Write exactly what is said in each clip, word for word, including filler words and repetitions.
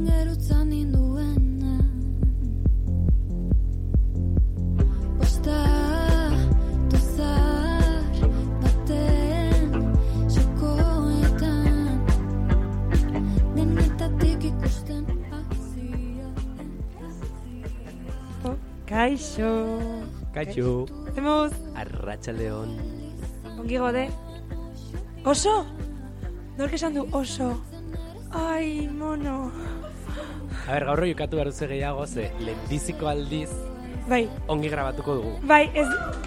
gerutzan ninduena. Osta tozar baten xokoetan denetatik ikusten hasia. Kaixo. Kaixo. Zemuz. Arratsaldeon. Ongi gode. Oso? Nork esan du oso? Ai, mono. A ber, gaurro jokatu behar duzu gehiago, ze lehenbiziko aldiz Bai. ongi grabatuko dugu. Bai, ez...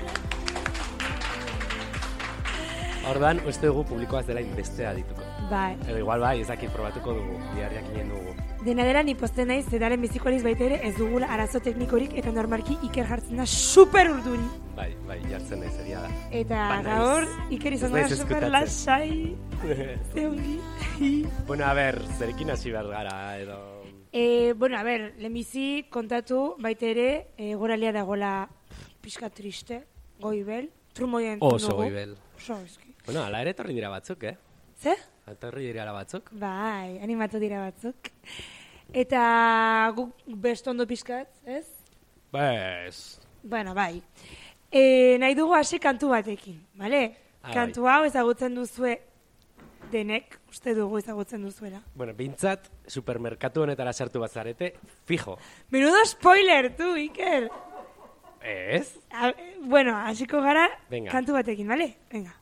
Ordan, uste dugu publikoa ez dela inbestea dituko. Bai. Edo igual bai, ezakit probatuko dugu, biharriak inen dugu. Dena dela ni posten naiz, zedaren biziko aliz baita ere ez dugula arazo teknikorik eta normalki Iker jartzen da super urduri. Bai, bai, jartzen naiz egia da. Eta Banaiz. gaur Iker izan Ez naiz da super ezkutatzen. lasai. Ze ongi. Bueno, a ber, zerekin hasi behar gara, edo... E, bueno, a ber, lehenbizi kontatu baita ere e, goralia dagoela pixka triste, goibel, trumoien Oso goibel. Oso, eski. Bueno, ala ere etorri dira batzuk, eh? Ze? Etorri dira batzuk. Bai, animatu dira batzuk. Eta guk bestondo pixkat, ez? Bez. Bueno, bai. E, nahi dugu hasi kantu batekin, bale? Ah, Kantu hau ezagutzen duzue denek, uste dugu ezagutzen duzuela. Bueno, bintzat, supermerkatu honetara sartu bazarete, fijo. Menudo spoiler, tu, Iker! Ez? A, bueno, hasiko gara Venga. kantu batekin, bale? Venga.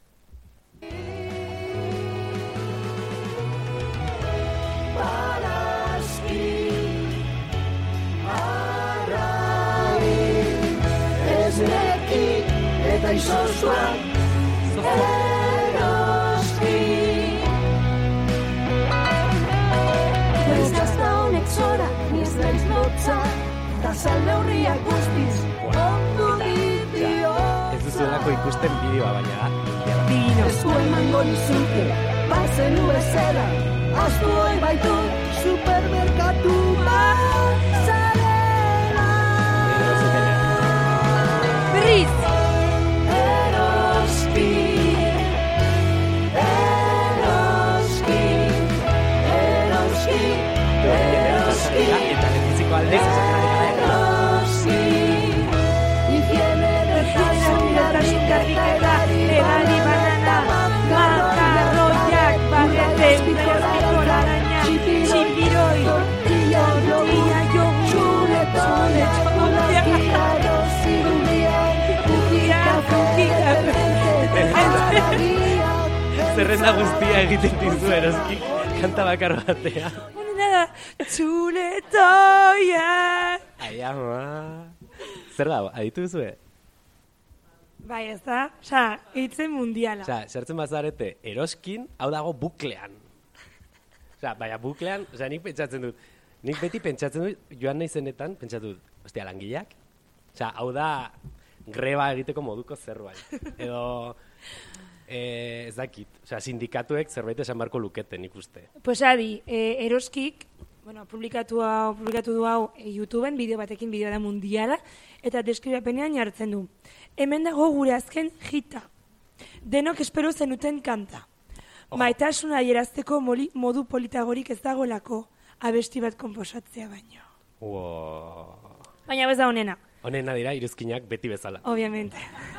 Esneki eta izozua eroski. Ez gazta honek zora, ni ez naiz lotza, da salde horriak guztiz ondu didio. Ez duzuelako ikusten bideoa baina da. Dino. Esku emango nizuke, bazenu ezera, astu hoi baitu supermerkatu bat zarela. Berriz! Eroski, eroski, eroski, eroski, Eta lehenbiziko aldez esaten ari gara. eroski. Higienetasun garbiketari, Legari banana, makarroiak, bagete, bizkoziko laranja, txipiroi, tortilla, yogur, chuletone, txapulakia, dosirudia, kukika, kukika, kukika, Zerrenda guztia egiten dizu eroski, kanta bakar batea. Honena da, txuletoia. Ai, ama. Zer da, aditu duzue? Bai, ez da, oza, hitzen mundiala. Osa, sartzen bazarete, eroskin, hau dago buklean. Osa, baina buklean, osa, nik pentsatzen dut, nik beti pentsatzen dut, joan naizenetan, pentsatu dut, ostia, langileak? Osa, hau da, greba egiteko moduko zerbait. Edo, eh, ez dakit, osa, sindikatuek zerbait esan barko luketen ikuste. Pues adi, e, eroskik, bueno, publikatu, hau, publikatu du hau e, YouTubeen, bideo batekin, bideo da mundiala, eta deskribapenean jartzen du. Hemen dago gure azken hita. Denok espero zenuten kanta. Oh. Maitasuna hierazteko moli, modu politagorik ez dagolako abesti bat konposatzea baino. Wow. Baina bez da honena, Honena dira, iruzkinak beti bezala. obviamente.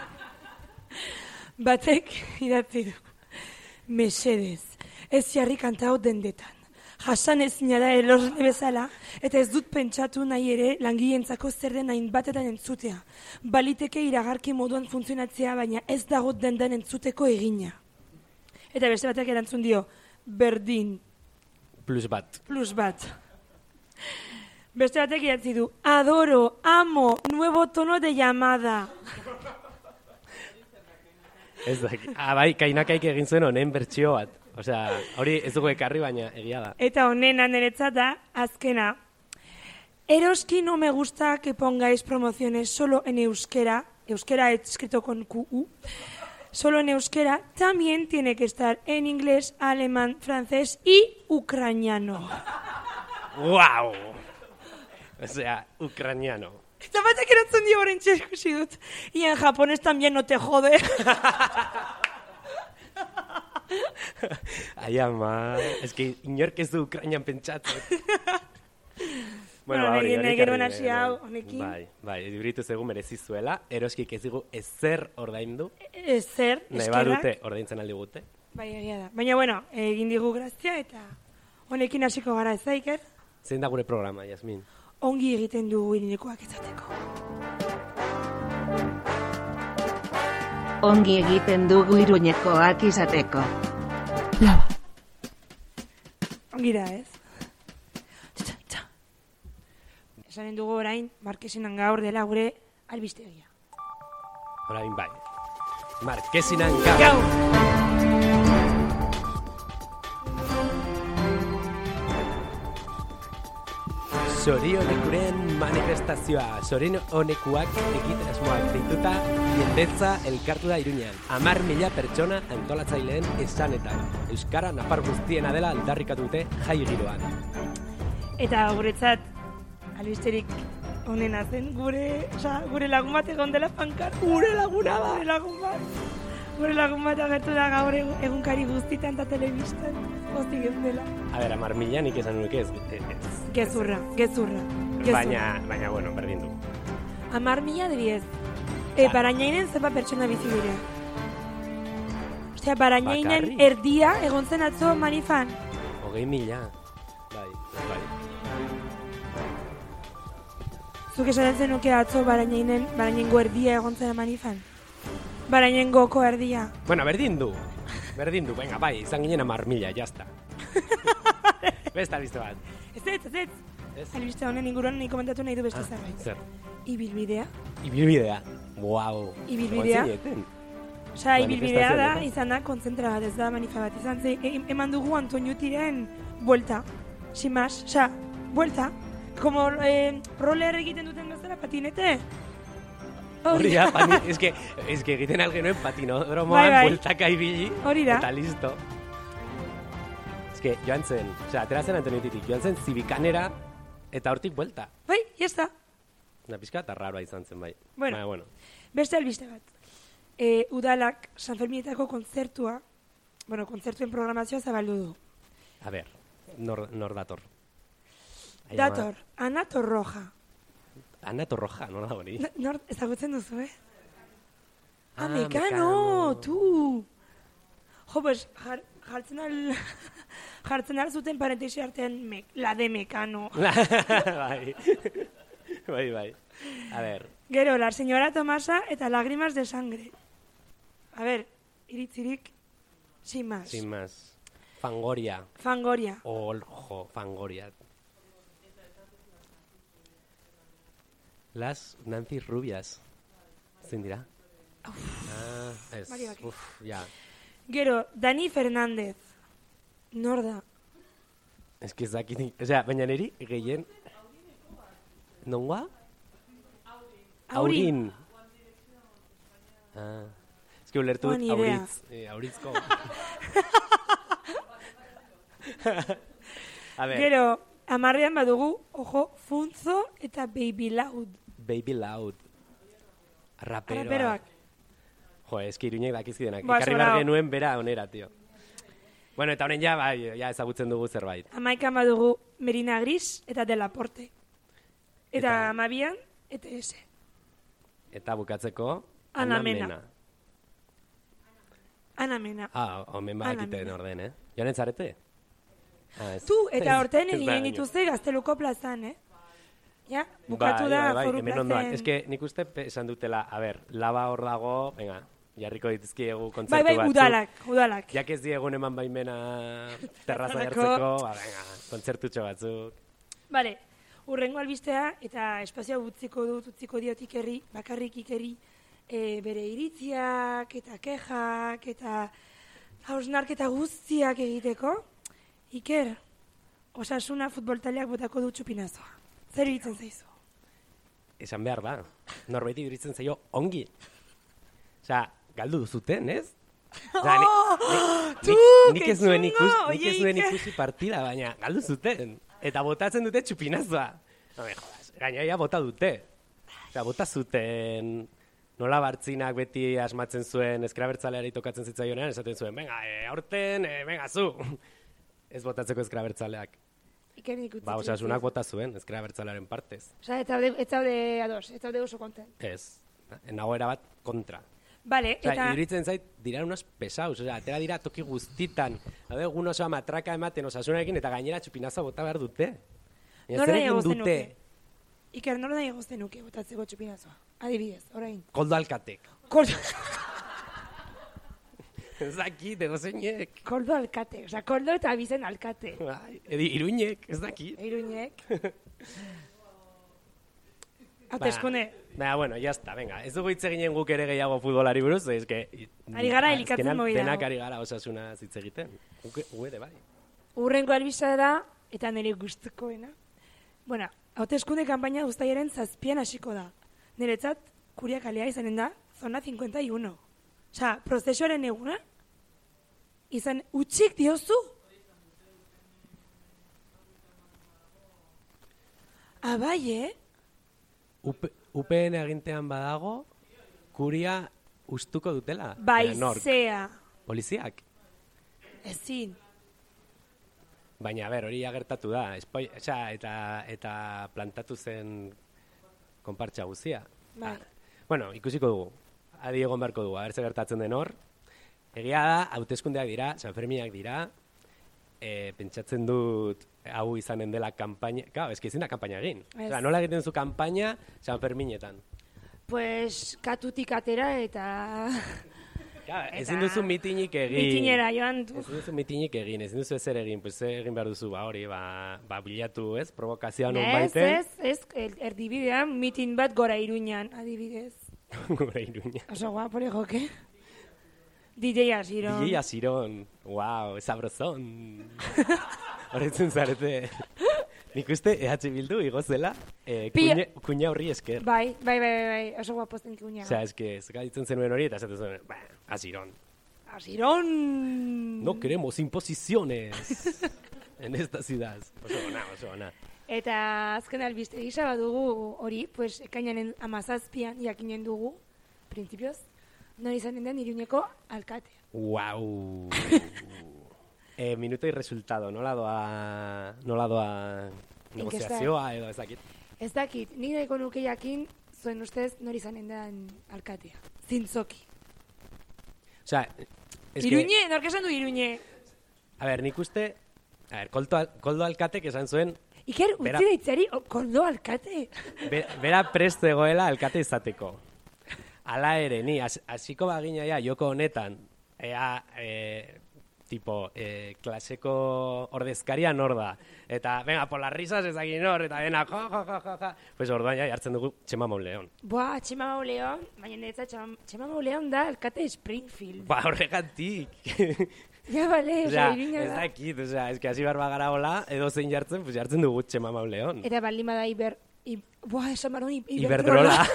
Batek idatzi du. Mesedez, ez jarri kanta hau dendetan. Jasan ezina da elosne bezala, eta ez dut pentsatu nahi ere langileentzako zer den hainbatetan entzutea. Baliteke iragarki moduan funtzionatzea, baina ez dago dendan entzuteko egina. Eta beste batek erantzun dio, berdin, Plus bat. plus bat. Beste batek idatzi du, adoro, amo, nuevo tono de llamada. Ez dakit. Ah, bai, kainakaik egin zuen honen bertsio bat. Osea, hori ez dugu ekarri, baina egia da. Eta honena niretzat da, azkena. Eroski no me gusta que pongáis promociones solo en euskera, euskera escrito con Q U, solo en euskera, también tiene que estar en inglés, alemán, francés y ucraniano. ¡Wow! Osea, ucraniano. Eta batek erantzun dio horren txeskusi dut. Y en japonés también no te jode. Ai ama, eski inork ez du Ukrainian pentsatzen. Bueno, ba, hori, nahi hori genuen ekarri, hasi eh, hau honekin. Bai, bai, iruditu zegu merezi zuela, eroskik ez digu ezer ordaindu, Ezer, nahi eskerrak. badute ordaintzen aldi gute. Bai, egia da. Baina, bueno, egin digu grazia eta honekin hasiko gara ez da, Iker? Zein da gure programa, Jasmin? Ongi egiten dugu irinekoak izateko. Ongi egiten dugu Iruñekoak izateko. Ongi da, ez? Txa, txa. Esanen dugu orain, Markesinan gaur dela gure albistegia. Orain bai. Markesinan gaur. Gaur! Zorionekuren manifestazioa, zorionekuak egiten asmoak deituta, jendetza elkartu da Iruñean. Amar mila pertsona antolatzaileen esanetan. Euskara napar guztiena dela aldarrikatu dute jai giroan. Eta guretzat, albisterik onena zen, gure, oza, gure lagun bat egon dela pankar. Gure laguna da, gure lagun bat. Gure lagun bat agertu da gaur egun- egunkari guztitan eta telebistan. Goztik ez dela. A ber, amar mila nik esan nuke ez. ez. Gezurra, gezurra. gezurra. Baina, baina, bueno, berdin du. Amar mila debiez. E, Barainainen zenbat pertsona bizi dira. Ostia, Barainainen Bakarrik? erdia egon zen atzo manifan. Hogei mila. Bai, bai. Zuk esaten zenuke atzo Barainainen, Barainengo erdia egon zen manifan. Barainengoko erdia. Bueno, berdin du. Berdin du, venga, bai, izan ginen amar mila, jazta. Besta albiste bat. Ez ez, ez ez. Ez? Albiste honen inguruan nahi komentatu nahi du beste Ah, zerbait. zer? Ibilbidea. Ibilbidea. Wow. Ibilbidea. Egon zineten. Osea, ibilbidea da, Manifestazioa, izan da, kontzentra bat, ez da manifa bat. Izan ze, e, eman dugu Antoñutiren buelta. Sin más, osea, buelta. Como eh, roller egiten duten bezala, patinete. Hori da, pani, es que, es que egiten algenuen patinodromoan, Bai, bai. bueltaka ibili, Hori da. eta listo. Es que joan zen, osea, atera zen Antonietitik, joan zen zibikanera, eta hortik buelta. Bai, jazta. Una pizka eta raroa izan zen, bai. Bueno. Baina, bueno. Beste albiste bat. E, udalak San Ferminetako kontzertua, bueno, kontzertuen programazioa zabaldu du. A ber, nor, nor dator? Ai, Dator, Ana Torroja. ama, Ana Torroja, nola da hori? N- Nor, ezagutzen duzu, eh? Ah, Ah, Mekano, Mekano. tu! Jo, pues, jar, jartzen al... jartzen al zuten parentesi artean me, la de Mekano. bai. bai, bai. A ber, Gero, la señora Tomasa eta lágrimas de sangre. A ver, iritzirik, sin más. sin más. Fangoria. Fangoria. Oljo, Fangoria. Las Nancy Rubias. Zein dira? Ah, ez. Mari Baki. Uf, ja. Gero, Dani Fernández. Nor da? Ez que ez dakit, osea, baina niri gehien... Nongoa? Aurin. Ah. Ez que ulertu Oa, dut ni idea. auritz. Eh, auritzko. A ver, Gero, amarrean badugu, ojo, Funzo eta Baby Loud. Baby Loud. Raperoak. Raperoak. Jo, eski Iruñek dakizkidenak. Ba, Ekarri behar sobrao. genuen bera onera, tio. Bueno, eta honen ja, bai, ja ezagutzen dugu zerbait. Amaikan badugu Merina Gris eta Delaporte. Eta, Eta- amabian, E T S. Eta bukatzeko... Ana Ana Mena. Ana Mena. Ah, omen Ana badakite Mena. orden, eh? Joanen zarete? Ah, ez. Tu, eta horten Ez da, egin baino. dituzte gazteluko plazan, eh? Ja, bukatu Bai, da bai, bai, foru hemen ondoan. plazen. Ez que nik uste pe- esan dutela, a ber, laba hor dago, venga, jarriko dituzkiegu Bai, kontzertu bai, batzuk. udalak, udalak. Jak ez diegun eman baimena terraza Terrazako. jartzeko, ba, venga, kontzertutxo batzuk. Bale, urrengo albistea, eta espazioa utziko dut, utziko diot ikerri, bakarrik ikerri, e, bere iritziak, eta kejak, eta hausnarketa guztiak egiteko. Iker, Osasuna futbol taldeak botako du txupinazoa. Zer iritzen zaizu? Esan behar da, norbait iduritzen zaio ongi. Osea, galdu duzuten, ez? Osea, ni- ni- Tu, nik- nik ez que nuen chungo, ikus, nik oie, ez nuen Iker. ikusi partida, baina galdu zuten. Eta botatzen dute txupinazoa. No me jodas, gainaia bota dute. Osea, bota zuten... Nola Bartzinak beti asmatzen zuen eskrabertzaleari tokatzen zitzaionean, esaten zuen, venga, e, aurten, e, venga, zu. Ez botatzeko eskrabertzaleak. Ikernik utzi. Ba, osasunak bota zuen, ezkera bertzalaren partez. Osa, ez zaude, ez zaude ados, ez zaude oso konten. Ez, nagoera bat kontra. Vale, Osa, eta... iduritzen zait, dira unos pesaus, osa, atera dira toki guztitan. Hade, egun osoa matraka ematen osasunarekin eta gainera txupinaza bota behar dute. Nora nahi Zerekin egozten dute, nuke? Iker, nora nahi egozten nuke botatzeko txupinazoa? Adibidez, orain. Koldo Alkatek. Koldo, Ez dakit, egozeinek. koldo alkate, oza, koldo eta abizen alkate. Bai, edi, iruñek, ez dakit. Iruñek. Hauteskunde. Ba, bueno, ya está, venga. Ez dugu hitz eginen guk ere gehiago futbolari buruz, ez que... Ari gara elikatzen azkenean movida Denak hau. ari gara osasuna hitz egiten. Guk gu ere bai. Urrengo albisa da, eta nire gustukoena. Bueno, hauteskunde kanpaina uztailaren zazpian hasiko da. Niretzat, kuriakalea izanen da, zona cincuenta y uno. Osa, prozesuaren eguna, izan utxik diozu? Abai, eh? U P N agintean badago, kuria ustuko dutela. Bai, Baina nork? zea. Poliziak. Ezin. Baina, ber, hori agertatu da. Espoi, oza, eta, eta plantatu zen konpartxa guzia. Bai. Bueno, ikusiko dugu. Adi egon beharko dugu, abertze gertatzen den hor. Egia da, hauteskundeak dira, Sanferminak dira, e, pentsatzen dut hau izanen dela kanpaina, claro, eski ezin da kanpaina egin. Ez. Osa, nola egiten zu kanpaina Sanferminetan? Pues, katutik atera eta... Claro, Eta- ezin duzu mitinik egin. Mitinera joan du. Ezin duzu mitinik egin, ezin duzu ezer egin, pues zer egin behar duzu, ba hori, ba, ba bilatu, ez, provokazioa non Ez, baiten. ez, ez, er- erdibidean mitin bat gora Iruñan, adibidez. Gure iruña. Oso guapo legoke. D J Asiron. D J Asiron, wow, sabrosón. Horretzen zarete. Nik uste E H Bildu igozela, eh, Pila- kuña, kuña horri esker. Bai, bai, bai, bai, bai, oso guapo zen kuña. Osea, eske, zekaditzen zenuen hori eta esaten zuen, ba, Asiron. Asiron! No queremos imposiciones en esta ciudad. Oso ona, oso ona. Eta azken albiste gisa badugu hori, pues, ekainaren amazazpian jakinen dugu, printzipioz, nori izanen den Iruñeko alkatea. Wow. eh, minuto y resultado, nola doa, nola doa negoziazioa edo ez dakit. Ez dakit, nik nahiko nuke jakin, zuen ustez nori izanen den alkatea. Zintzoki. Osea, es Iruñe, nork esan du Iruñe? a ver, nik uste, a ver, Koldo, Al- Koldo Alkatek esan zuen, Iker, Bera- utzi deitzari, o- koldo alkate. be, bera prest egoela alkate izateko. Hala ere, ni, has- hasiko bagina ja, joko honetan, ea, e, tipo, e, klaseko ordezkaria nor da. Eta, venga, por las risas ez dakit nor, eta dena, ja, ja, ja, ja, ja. Pues orduan ja, jartzen dugu Txema Mauleon. Boa, Txema Mauleon, baina niretzat Txema, Txema Mauleon da alkate Springfield. Ba, horregatik. Ja, bale, Osea, oza, Iruña ez da. dakit, osea, ez que hasi barba gara hola, edo zein jartzen, pues jartzen dugu Txema Mauleon. Eta baldin bada Iber... I, boa, esan baron Iberdrola.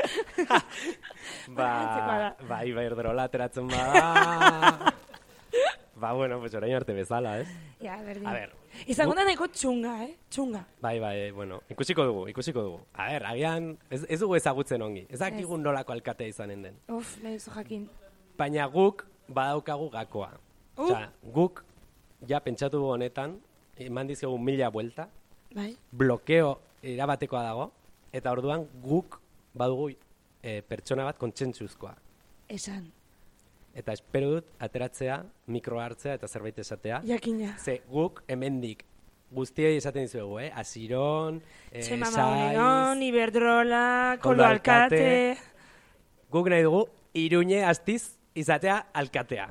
Antzekoa ba, da. ba, Iberdrola ateratzen bada. Ba, bueno, pues orain arte bezala, ez? Ja, berdin. A ver. Izango gu- da nahiko txunga, eh? Txunga. Bai, bai, bueno, ikusiko dugu, ikusiko dugu. A ver, agian, ez, ez dugu ezagutzen ongi. Ez dakigun nolako alkatea izanen den. Uf, nahi zu jakin. Baina guk badaukagu gakoa. Uh. Osea, guk, ja pentsatu dugu honetan, eman dizkegu mila buelta, Bai. blokeo erabatekoa dago, eta orduan guk badugu e, pertsona bat kontsentsuzkoa. Esan. Eta espero dut ateratzea, mikroa hartzea eta zerbait esatea. Jakina. Ze guk hemendik guztiei esaten dizuegu, eh? Asiron, eh, Txema Saiz, Mauleon, Iberdrola, Koldo Koldo Alkate. Alkate. Guk nahi dugu Iruñe astiz izatea alkatea.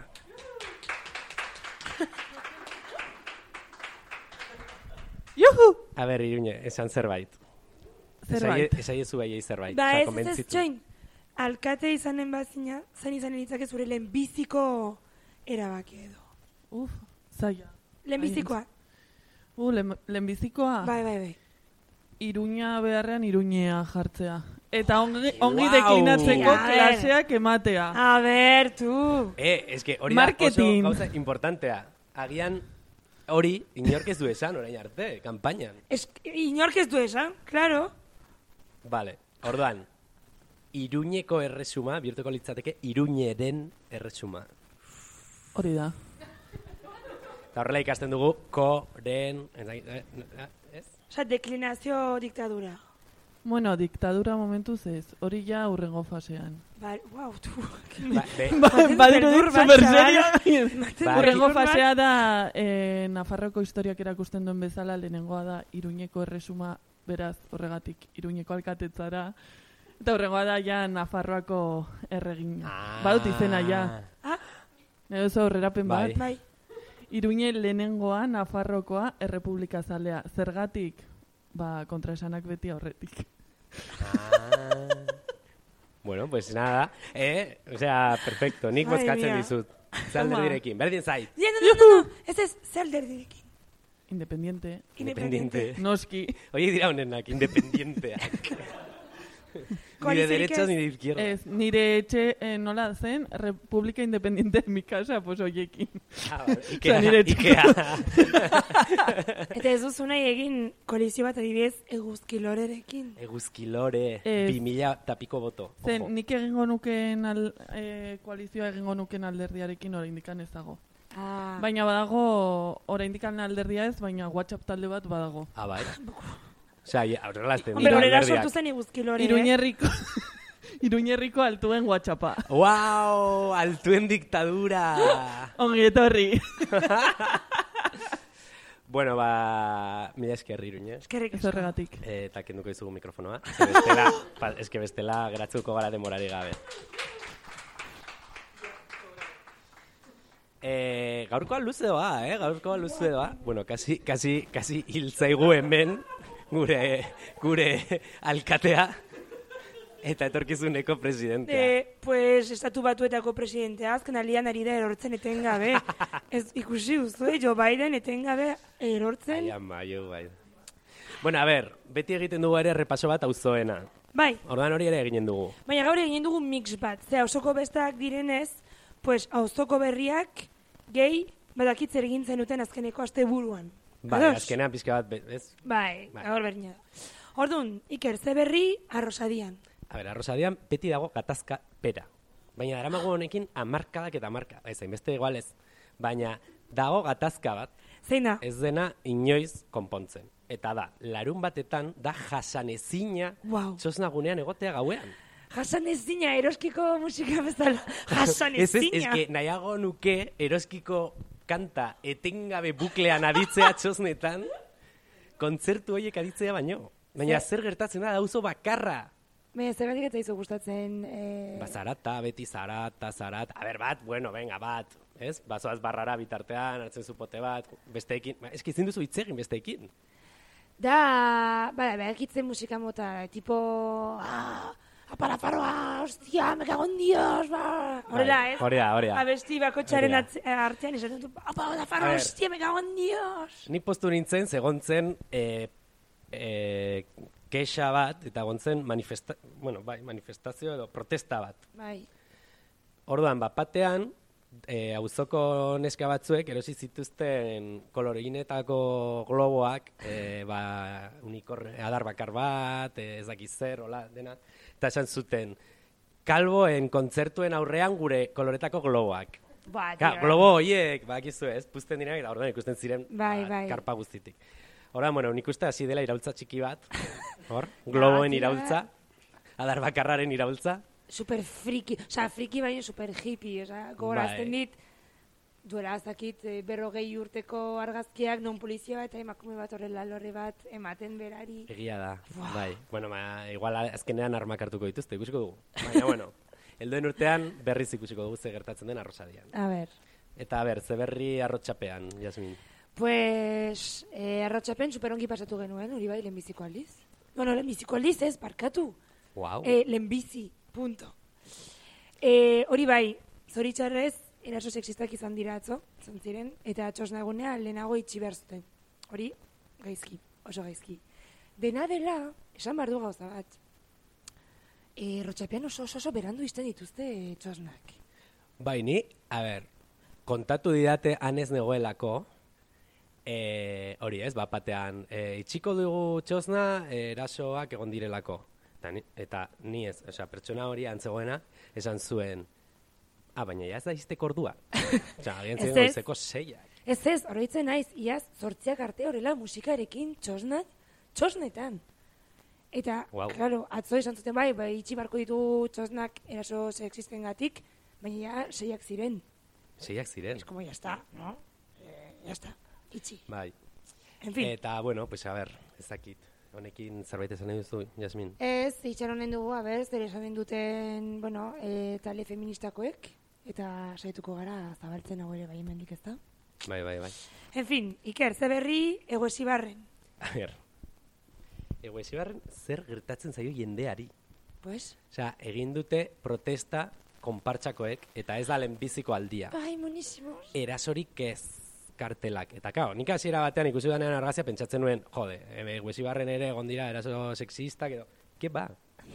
Juhu! A ber, Iruñe, esan zerbait. Zerbait. Esaiezu baiei zerbait. Ba osea, ez, ez, ez, konbentzitu. txoin. Alkate izanen bazina, zain izanen itzake zure lehenbiziko erabaki edo. Uf, zaila. Lehenbizikoa. U, lehen- lehenbizikoa, Bai, bai, bai. Iruña beharrean Iruñea jartzea. Eta ongi, ongi Guau! deklinatzeko A ver. klaseak ematea. A ber, tu. Eh, eske hori da Marketing. oso gauza importantea. Agian hori inork ez du esan orain arte, kanpainan. Es, inork ez du esan, claro. Vale, orduan, Iruñeko erresuma, bihurtuko litzateke Iruñeren erresuma. Hori da. Eta horrela ikasten dugu, koren... Ez? Osa, deklinazio diktadura. Bueno, diktadura momentuz ez, hori ja urrengo fasean. Ba, wow, tu. Ba, be, Ba, Badiru dit, beldur bat, super chaval. serio. Bai. Urrengo fasea da, eh, Nafarroko historiak erakusten duen bezala, lehenengoa da, Iruñeko erresuma, beraz, horregatik, Iruñeko alkatetzara, eta urrengoa da, ja, Nafarroako erregina. Ah. Badut izena, ja. Ah, Edo zo horrerapen Bai. bat. bai. Iruñe lehenengoa, Nafarrokoa, errepublika zalea. Zergatik? Ba, kontraesanak beti aurretik. Ah. Bueno, pues nada. Eh, o sea, perfecto. Nik Ai, bozkatzen mia. dizut. Zalderdirekin. Berdin zait. Ja, no, no, no, no. Ez ez, zer alderdirekin. Independiente. Independiente. Noski. Oye, dira honenak, independienteak. Ni de Koaliziorik derechas ez? ni de izquierdas. Ez, nire etxe eh, nola zen, República Independiente de mi casa, pues oiekin. Ah, vale. Osa, Ikea, nire etxe. Ikea. Eta ez duzu nahi egin koalizio bat adibidez eguzkilorerekin. Eguzkilore, Ez. bi mila tapiko boto. Zen, Ojo. nik egingo nukeen al, eh, koalizioa egingo nukeen alderdiarekin oraindikan ez dago. Ah, Baina badago, oraindikan alderdia ez, baina WhatsApp talde bat badago. Ah, bai. Osea, ja, horrela azten Hombre, dira horrela alderdiak. sortu zen eguzkilore, eh? Iruñerriko, Iruñerriko altuen WhatsAppa. Wow, altuen diktadura. Ongi etorri. Bueno, ba, mila esker Iruñe. Eskerrik Ez asko. horregatik. Eh, eta kenduko izugu mikrofonoa. Eske bestela, pa, eske bestela geratzuko gara demorari gabe. Eh, gaurkoa luze doa, eh? Gaurkoa luze doa. Bueno, kasi, kasi, kasi hiltzaigu hemen gure, gure alkatea eta etorkizuneko presidentea. Eh, pues, estatu batuetako presidentea, azken alian ari da erortzen etengabe. Ez ikusi duzu, eh? Joe Biden etengabe erortzen. Ai, ama, jo, bai. Bueno, a ber, beti egiten dugu ere repaso bat auzoena. Bai, Ordan hori ere eginen dugu. baina gaur egin dugu mix bat. Zea, osoko bestak direnez, pues, auzoko berriak gehi badakit zer egin zenuten azkeneko asteburuan. Bai, Ados? azkenean pizka bat, be- ez? Bai, Bai. gaur berdina da. Orduan, Iker, ze berri arrosadian. A ber, arrosadian beti dago gatazka pera. Baina daramago honekin amarkadak eta amarka. Ez, hainbeste igual ez. Baina dago gatazka bat, Zeina? ez dena inoiz konpontzen. Eta da, larun batetan da jasanezina Wow. txosnagunean egotea gauean. Jasan ez zina, eroskiko musika bezala. Jasan ez Ez, ez, ez zina. que nahiago nuke eroskiko kanta etengabe buklean aditzea txosnetan, kontzertu horiek aditzea baino. Baina zer gertatzen da, dauzo bakarra. Me, zergatik ez zaizu gustatzen... Eh... Ba, zarata, beti zarata, zarata. A ber, bat, bueno, venga, bat. Ez? Bazoaz barrara bitartean, hartzen zupote bat, besteekin. Ba, eski ezin duzu hitz egin besteekin. Da, bada, behakitzen musika mota, tipo... Ah, aparafarroa, hostia, me cago en Dios, ba... Horrela, Bai, ez? hori da, hori da. Abesti bakotxaren Hori da. atz- artean esaten du, aparafarroa, A ver. hostia, me cago en Dios. Ni postu nintzen, segontzen, e, e, kexa bat, eta gontzen manifesta, bueno, bai, manifestazio edo protesta bat. Bai, Orduan, bat batean, e, auzoko neska batzuek erosi zituzten kolorinetako globoak, e, ba, unikorn, adar bakar bat, e, ez dakiz zer, hola, dena, eta esan zuten, kalboen kontzertuen aurrean gure koloretako globoak. ba, Ka, tio, globo horiek, bakizu ez, puzten dira, eta orduan ikusten ziren Bai, ba, bai. karpa guztitik. Orduan, bueno, nik uste hasi dela iraultza txiki bat, hor, globoen tio. iraultza, adar bakarraren iraultza, super friki, osea, friki baino super hippie, osea, gogorazten Bai. dit, duela azakit eh, berrogei urteko argazkiak non polizia bat eta emakume bat horrela lorre bat ematen berari. egia da, bai. Bueno, ma, igual azkenean armak hartuko dituzte, ikusiko dugu. Baina, bueno, helduen urtean berriz ikusiko dugu ze gertatzen den arrosadian. A ber, Eta, a ber, ze berri arrotxapean, Jasmin. pues, eh, arrotxapen superongi pasatu genuen, hori bai, lehenbiziko aldiz. Bueno, lehenbiziko aldiz ez, barkatu. Wow. Eh, lehenbizi, punto. Eh, hori bai, zoritxarrez, eraso sexistak izan dira atzo, izan ziren, eta txosnagunea lehenago itxi behar zuten. Hori, gaizki, oso gaizki. Dena dela, esan behar du gauza bat. E, rotxapean oso oso, oso berandu izten dituzte e, txosnak. Bai, ni, a ber, kontatu didate hanez negoelako, e, hori ez, bat batean, e, itxiko dugu txosna, e, erasoak egon direlako. Eta ni, eta ni ez, osea, pertsona hori antzegoena, esan zuen, ah, baina ja ez da izteko ordua. Osea, agian Ez ziren ez. goizeko seiak. Ez ez, oroitzen naiz, iaz, zortziak arte horrela musikarekin txosnak, txosnetan. Eta, Wow. claro, atzo esan zuten bai, bai, itxi barko ditu txosnak eraso sexistengatik, baina ja, seiak ziren. Seiak ziren. Es como, ya está, ¿no? Eh, ya está, itxi. Bai. En fin. Eta, bueno, pues a ver, ez dakit. Honekin zerbait esan nahi duzu, Jasmin? Ez, itxaronen dugu, a zer esaten duten, bueno, e, talde feministakoek, eta saituko gara zabaltzen hau ere bai hemendik ez da. Bai, bai, bai. En fin, Iker, ze berri Egoesibarren. A ver. Egoesibarren zer gertatzen zaio jendeari? Pues, Osea, egin dute protesta konpartxakoek, eta ez da lehenbiziko aldia. bai, monísimos. Erasorik ez kartelak. Eta kao, nik hasiera batean ikusi danean argazia pentsatzen nuen, jode, Egoesibarren ere egon dira eraso sexistak edo, ke ba?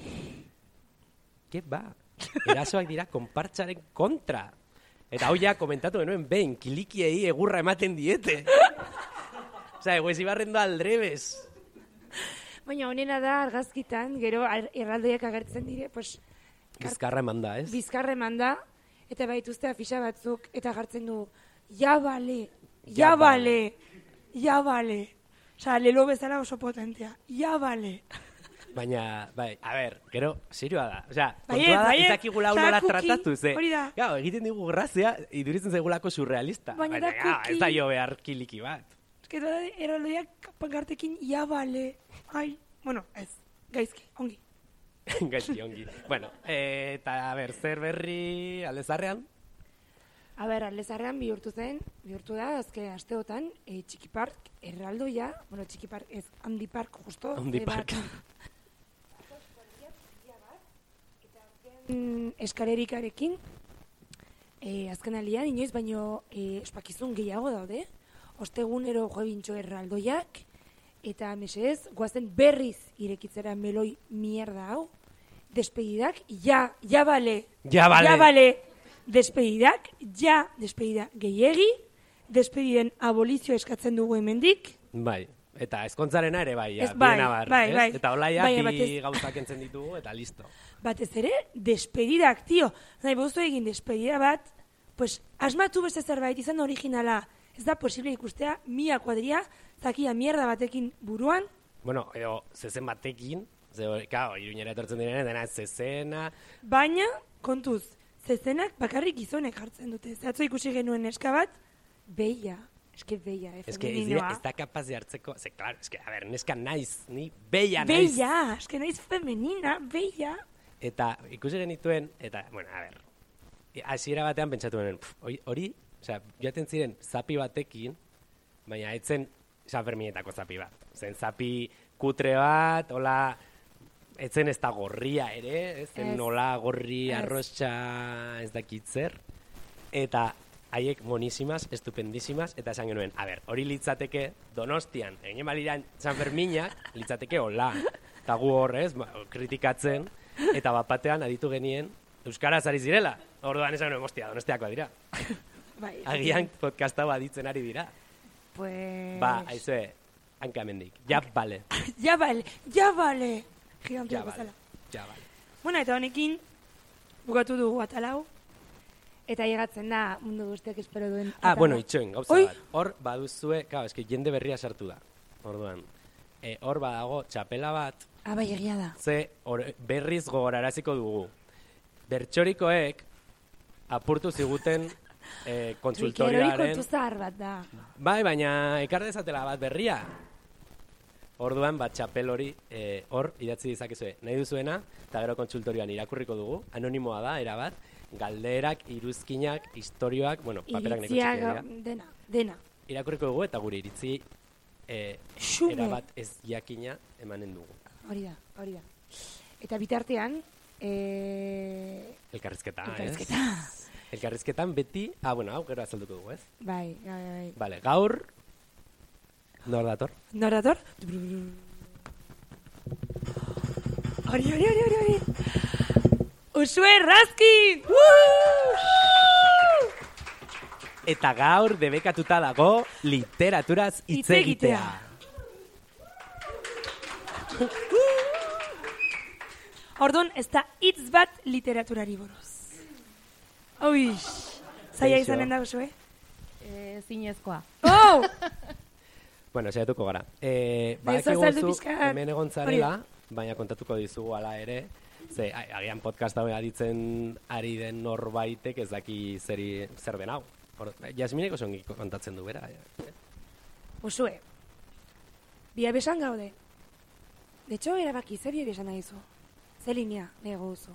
Ke ba? Erasoak dira konpartxaren kontra. Eta hau ja komentatu genuen behin, kilikiei egurra ematen diete. Osea, Egoesibarren da aldrebes. Baina honena da argazkitan, gero ar- erraldoiak agertzen dire, pues, Bizkarra eman da, ez? bizkarre manda, eta baituzte afixa batzuk, eta jartzen du, ja bale, Ja ja bale, ja bale. Osea, lelo bezala oso potentea, ja bale. Baina, bai, a ber, gero, serioa da. Osea, Baiet, kontua da, baiet, ezakigula hau osea, nola kuki, tratatu, ze. hori da. Gau, egiten digu grazia, iduritzen zaigulako surrealista. Baina da gau, kuki. ez da jo behar kiliki bat. Eske da erraldoiak pankartekin, ja bale, ai, bueno, ez, gaizki, ongi. Gaizki ongi. Bueno, eh, eta, a ber, zer berri aldezarrean? A ber, aldezarrean bihurtu zen, bihurtu da, azke asteotan, e, Txiki Park erraldoia, bueno, Txiki Park ez, Handi Park, justo. Handi e, bat- Park. Mm, eskarerikarekin, e, azken alian, inoiz, baino e, ospakizun gehiago daude, ostegunero joebintxo erraldoiak, eta mesedez, guazen berriz irekitzera meloi mierda hau, despedidak, ja, ja bale, Ja bale. ja bale, despedidak, ja, despedida gehiegi, despediden abolizio eskatzen dugu hemendik, Bai, eta ezkontzarena ere bai, ja, Ez, bai, bien abar, bai, ez? bai. Eta olaia Baina bi batez- gauzak entzen ditugu, eta listo. batez ere, despedidak, tio. Nahi, bozu egin despedida bat, pues, asmatu beste zerbait izan originala. Ez da posible ikustea, mia kuadria, zakia mierda batekin buruan, Bueno, edo, zezen batekin, ze, kao, iruñera etortzen direnean, dena zezena, baina, kontuz, zezenak bakarrik gizonek jartzen dute. Zatzo ikusi genuen neska bat, beia, eske beia, eh, Ez que ez, dira, femeninoa. ez da kapaz de hartzeko, ze, claro, ez que, a ber, neska naiz, ni beia naiz. Beia, eske naiz femenina, beia. Eta ikusi genituen, eta, bueno, a ber, hasiera batean pentsatu nuen, pf, hori, hori, osea, joaten ziren zapi batekin, baina etzen San Ferminetako zapi bat. Zen zapi kutre bat, hola, etzen ez da gorria ere, ez zen Ez. nola gorri Ez. arrotxa ez dakit zer, eta haiek monísimas, estupendísimas, eta esan genuen, a ber, hori litzateke Donostian, egin baliran San Ferminak, litzateke hola, eta gu horrez, ba, kritikatzen, eta bat batean aditu genien, euskaraz ari zirela, orduan esan genuen, ostia, Donostiakoa dira. Bai, Agian podcasta aditzen ari dira. pues... Ba, aizue, hankamendik. Ja, bale. Ja bale, ja bale. Gigantea Ja, bale. bezala. Ja, bale. Bueno, eta honekin, bukatu dugu atalau, eta llegatzen da mundu guztiak espero duen. Ah, atala. bueno, itxoin, gauza Oi. bat. Hor, baduzue, claro, eske jende berria sartu da. Orduan, e, hor badago txapela bat, Ah, bai, egia da. ze hor, berriz gogoraraziko dugu. Bertxorikoek apurtu ziguten e, Trikeroi konsultorioaren... kontu zahar bat da. Bai, baina ekar dezatela bat berria. Orduan, bat txapel hori eh, hor idatzi dizakezue nahi duzuena, eta gero kontsultorioan irakurriko dugu, anonimoa da, erabat, galderak, iruzkinak, istorioak, bueno, paperak neko Iritziak, txikiak dira. dena, dena. Irakurriko dugu eta gure iritzi eh, Xume. erabat ez jakina emanen dugu. Hori da, hori da. Eta bitartean, eh, Elkarrizketa, elkarrizketa. ez? Elkarrizketan beti, ah, bueno, hau gero azalduko dugu, ez? Bai, bai, bai. Vale, gaur, nor dator? Nor dator? Hori, hori, hori, hori, hori. Usue Raskin! Eta gaur debekatuta dago literaturaz hitz Hitz egitea. egitea. Orduan, ez da hitz bat literaturari buruz. Oix, zaila Kaixo. izanen da, Usue? E, zinezkoa. Oh! Bueno, saiatuko gara. Eh, Ez Badakigu azaldu zu pixka- hemen egon zarela, baina kontatuko dizugu hala ere, ze a- agian podcast hau aditzen ari den norbaitek ez daki zeri zer den hau. Hor- Jasminek oso ongi kontatzen du bera. Usue, biabesan gaude. De hecho, erabaki, ze biabesan nahi zu? Ze linea, nego duzu?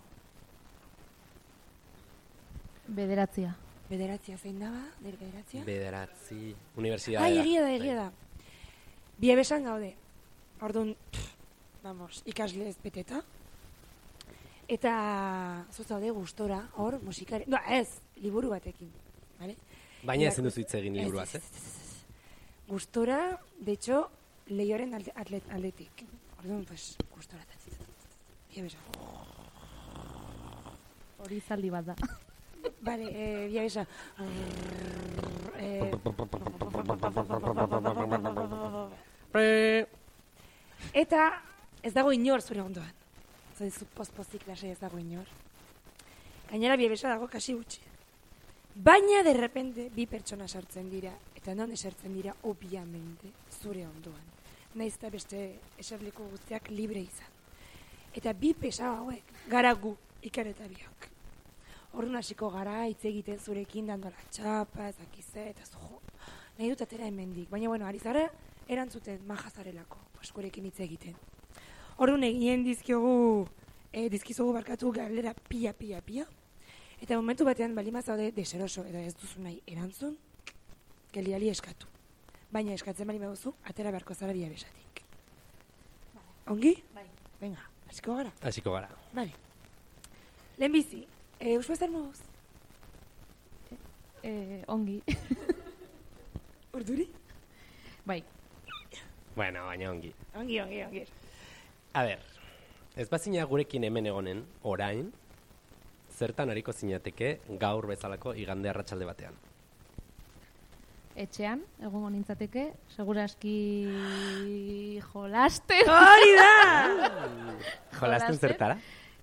Bederatzia. Bederatzia zein daba? Der bederatzia? Bederatzi, unibertsitatea. Ai, egia da, egia da. Biabesan gaude. Orduan, pff, vamos, ikasle ez beteta. Eta zuzaude gustora, hor, musikari... No, ez, liburu batekin. Vale? Baina ezin duzu hitz egin Ez, liburuaz, ez, eh? ez, ez, ez. Gustora, de hecho, lehioren alde, atlet, aldetik. Orduan, pues, gustora. Biabesan. Hori zaldi bat da. Vale, eh, biabesan. Eh, Eta ez dago inor zure ondoan. Zaizu poz-pozik lase ez dago inor. Gainera biabesa dago kasi gutxi. Baina de repente bi pertsona sartzen dira, eta non esertzen dira obviamente zure ondoan. Naiz eta beste eserliko guztiak libre izan. Eta bi pesa hauek gara gu ikareta biok. Horren hasiko gara hitz egiten zurekin dandola txapa, ez dakize, eta zu jo. Nahi dut atera hemendik, baina bueno, ari zara erantzuten majazarelako, pues gurekin hitz egiten. Orduan egin dizkiogu, eh, dizkizugu barkatu galdera pia, pia, pia. Eta momentu batean balima zaude deseroso edo ez duzu nahi erantzun, geliali eskatu. Baina eskatzen bali baduzu, atera beharko zara biabesatik. Ongi? Bai. Venga, hasiko gara. Hasiko gara. Vale. Lehenbizi, eh, usua zer moduz? E, ongi. Urduri? Bai. Bueno, baina ongi. Ongi, ongi, ongi. A ber, ez bazina gurekin hemen egonen, orain, zertan hariko zinateke gaur bezalako igande arratsalde batean. Etxean, egongo nintzateke, seguraski jolasten. Hori da! Jolasten Jolasten? zertara?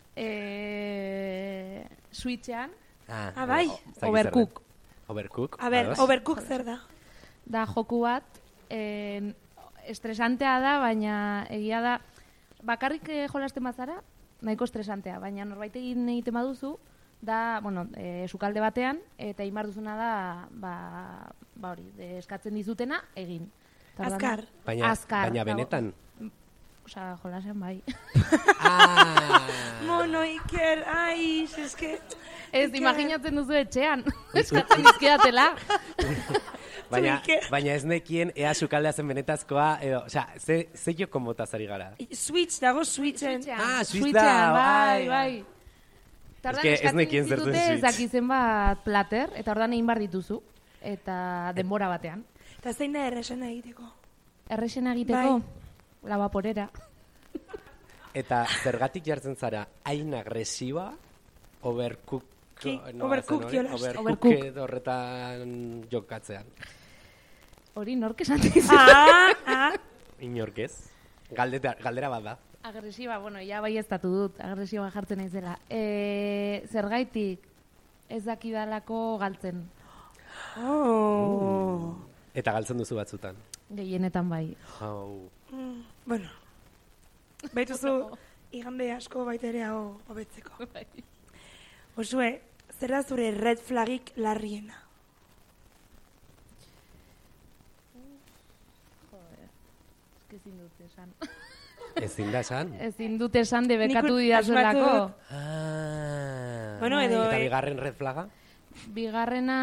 E, Switchean, Ah, bai. o- ez dakit Overcook. zer den. Overcook. A ber, ados. overcook zer da? da joku bat, en, estresantea da, baina egia da, bakarrik eh, jolasten bazara, nahiko estresantea, baina norbait egin egiten baduzu, da, bueno, e, sukalde batean, eta egin behar duzuna da, ba, ba hori, de, eskatzen dizutena, egin. Eta orduan- Azkar. Baina, Azkar, baina dago- benetan. Osea, jolasen bai. Ah! Mono, Iker, ai, eske... Ez, Iker. imaginatzen duzu etxean, eskatzen dizkidatela. Baina, Iker. baina ez nekien ea sukaldea zen benetazkoa, edo, osea, ze, ze joko motaz ari gara. Switch, dago Switchen. Ah, Switch Switchean, da, bai, bai. bai. Eta orduan que ez eskatzen nekien zer den dizutute Switch. ez dakizen bat plater, eta orduan egin behar dituzu. Eta denbora batean. Eta zein da erresena egiteko? Errexena egiteko, Bai. la vaporera. Eta zergatik jartzen zara, hain agresiba, overcook, Ki- no, overcook zen hori? jolas. Overcook Overcook. edo horretan jokatzean. Hori nork esan dizu. Ah, ah. Inork ez? Galdeta, galdera bat da. Agresiba, bueno, ja bai ez dut, agresiba jartzen naizela. E, zergaitik ez dakidalako galtzen. Oh. Eta galtzen duzu batzutan. Gehienetan bai. Hau. Mm, bueno. Baituzu, igande asko baita ere hau hobetzeko. Osue, zer da zure red flagik larriena? Ezin dut esan. Ezin da esan? Ezin dut esan debekatu Nik didazuelako. asmatu dut. Ah. Bueno, edo, Eta eh, bigarren red flaga? Bigarrena,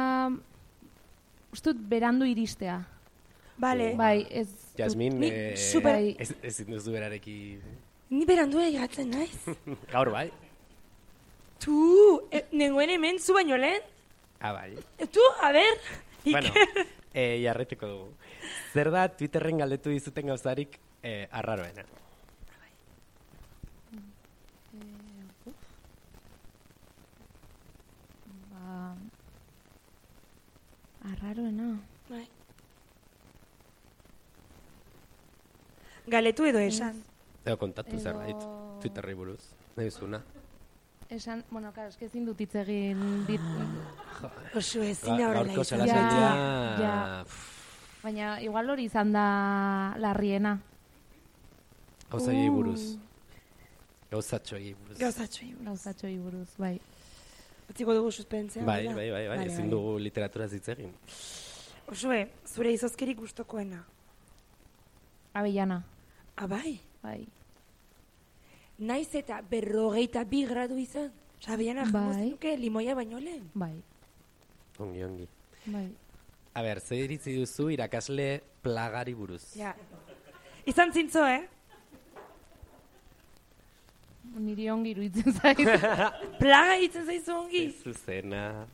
ustut berandu iristea. Vale. Bai, ez dut- Jasmin, Ni eh, super- ez, ezin duzu berarekin... Ni berandu egatzen naiz. Gaur bai? Tu, e, nengoen hemen zu baino lehen? Ah, bai. E, tu, a ber, Bueno, Iker. eh, jarretuko dugu. Zer da Twitterren galdetu dizuten gauzarik eh, arraroena? Ba, arraroena. Bai. Galetu edo esan. Edo kontatu Edo- zerbait, Twitterri buruz. Nahi duzuna. Esan, bueno, claro, eske ezin dut hitz egin dit, Oso ezin Ga- horrela Gaurko izan. Ja, salasaldia... ja. baina igual hori izan da larriena. Gauzaiei buruz. Gauzatxoei buruz. Gauzatxoi. Gauzatxoi buruz, bai. Utziko dugu suspentzea. Bai, hola? bai, bai, bai, Vale, ezin vale. dugu literaturaz hitz egin. Osue, zure izozkerik gustokoena. Abellana, Abai, bai. naiz eta berrogeita bi gradu izan. Osa, biana jango Bai. zenuke limoia baino lehen. Bai, Ongi, ongi. bai. A ber, zer iritzi duzu irakasle plagari buruz? Ja. Izan zintzo, eh? Niri ongi iruditzen zait. Plaga hitzen zaizu ongi. Zuzena.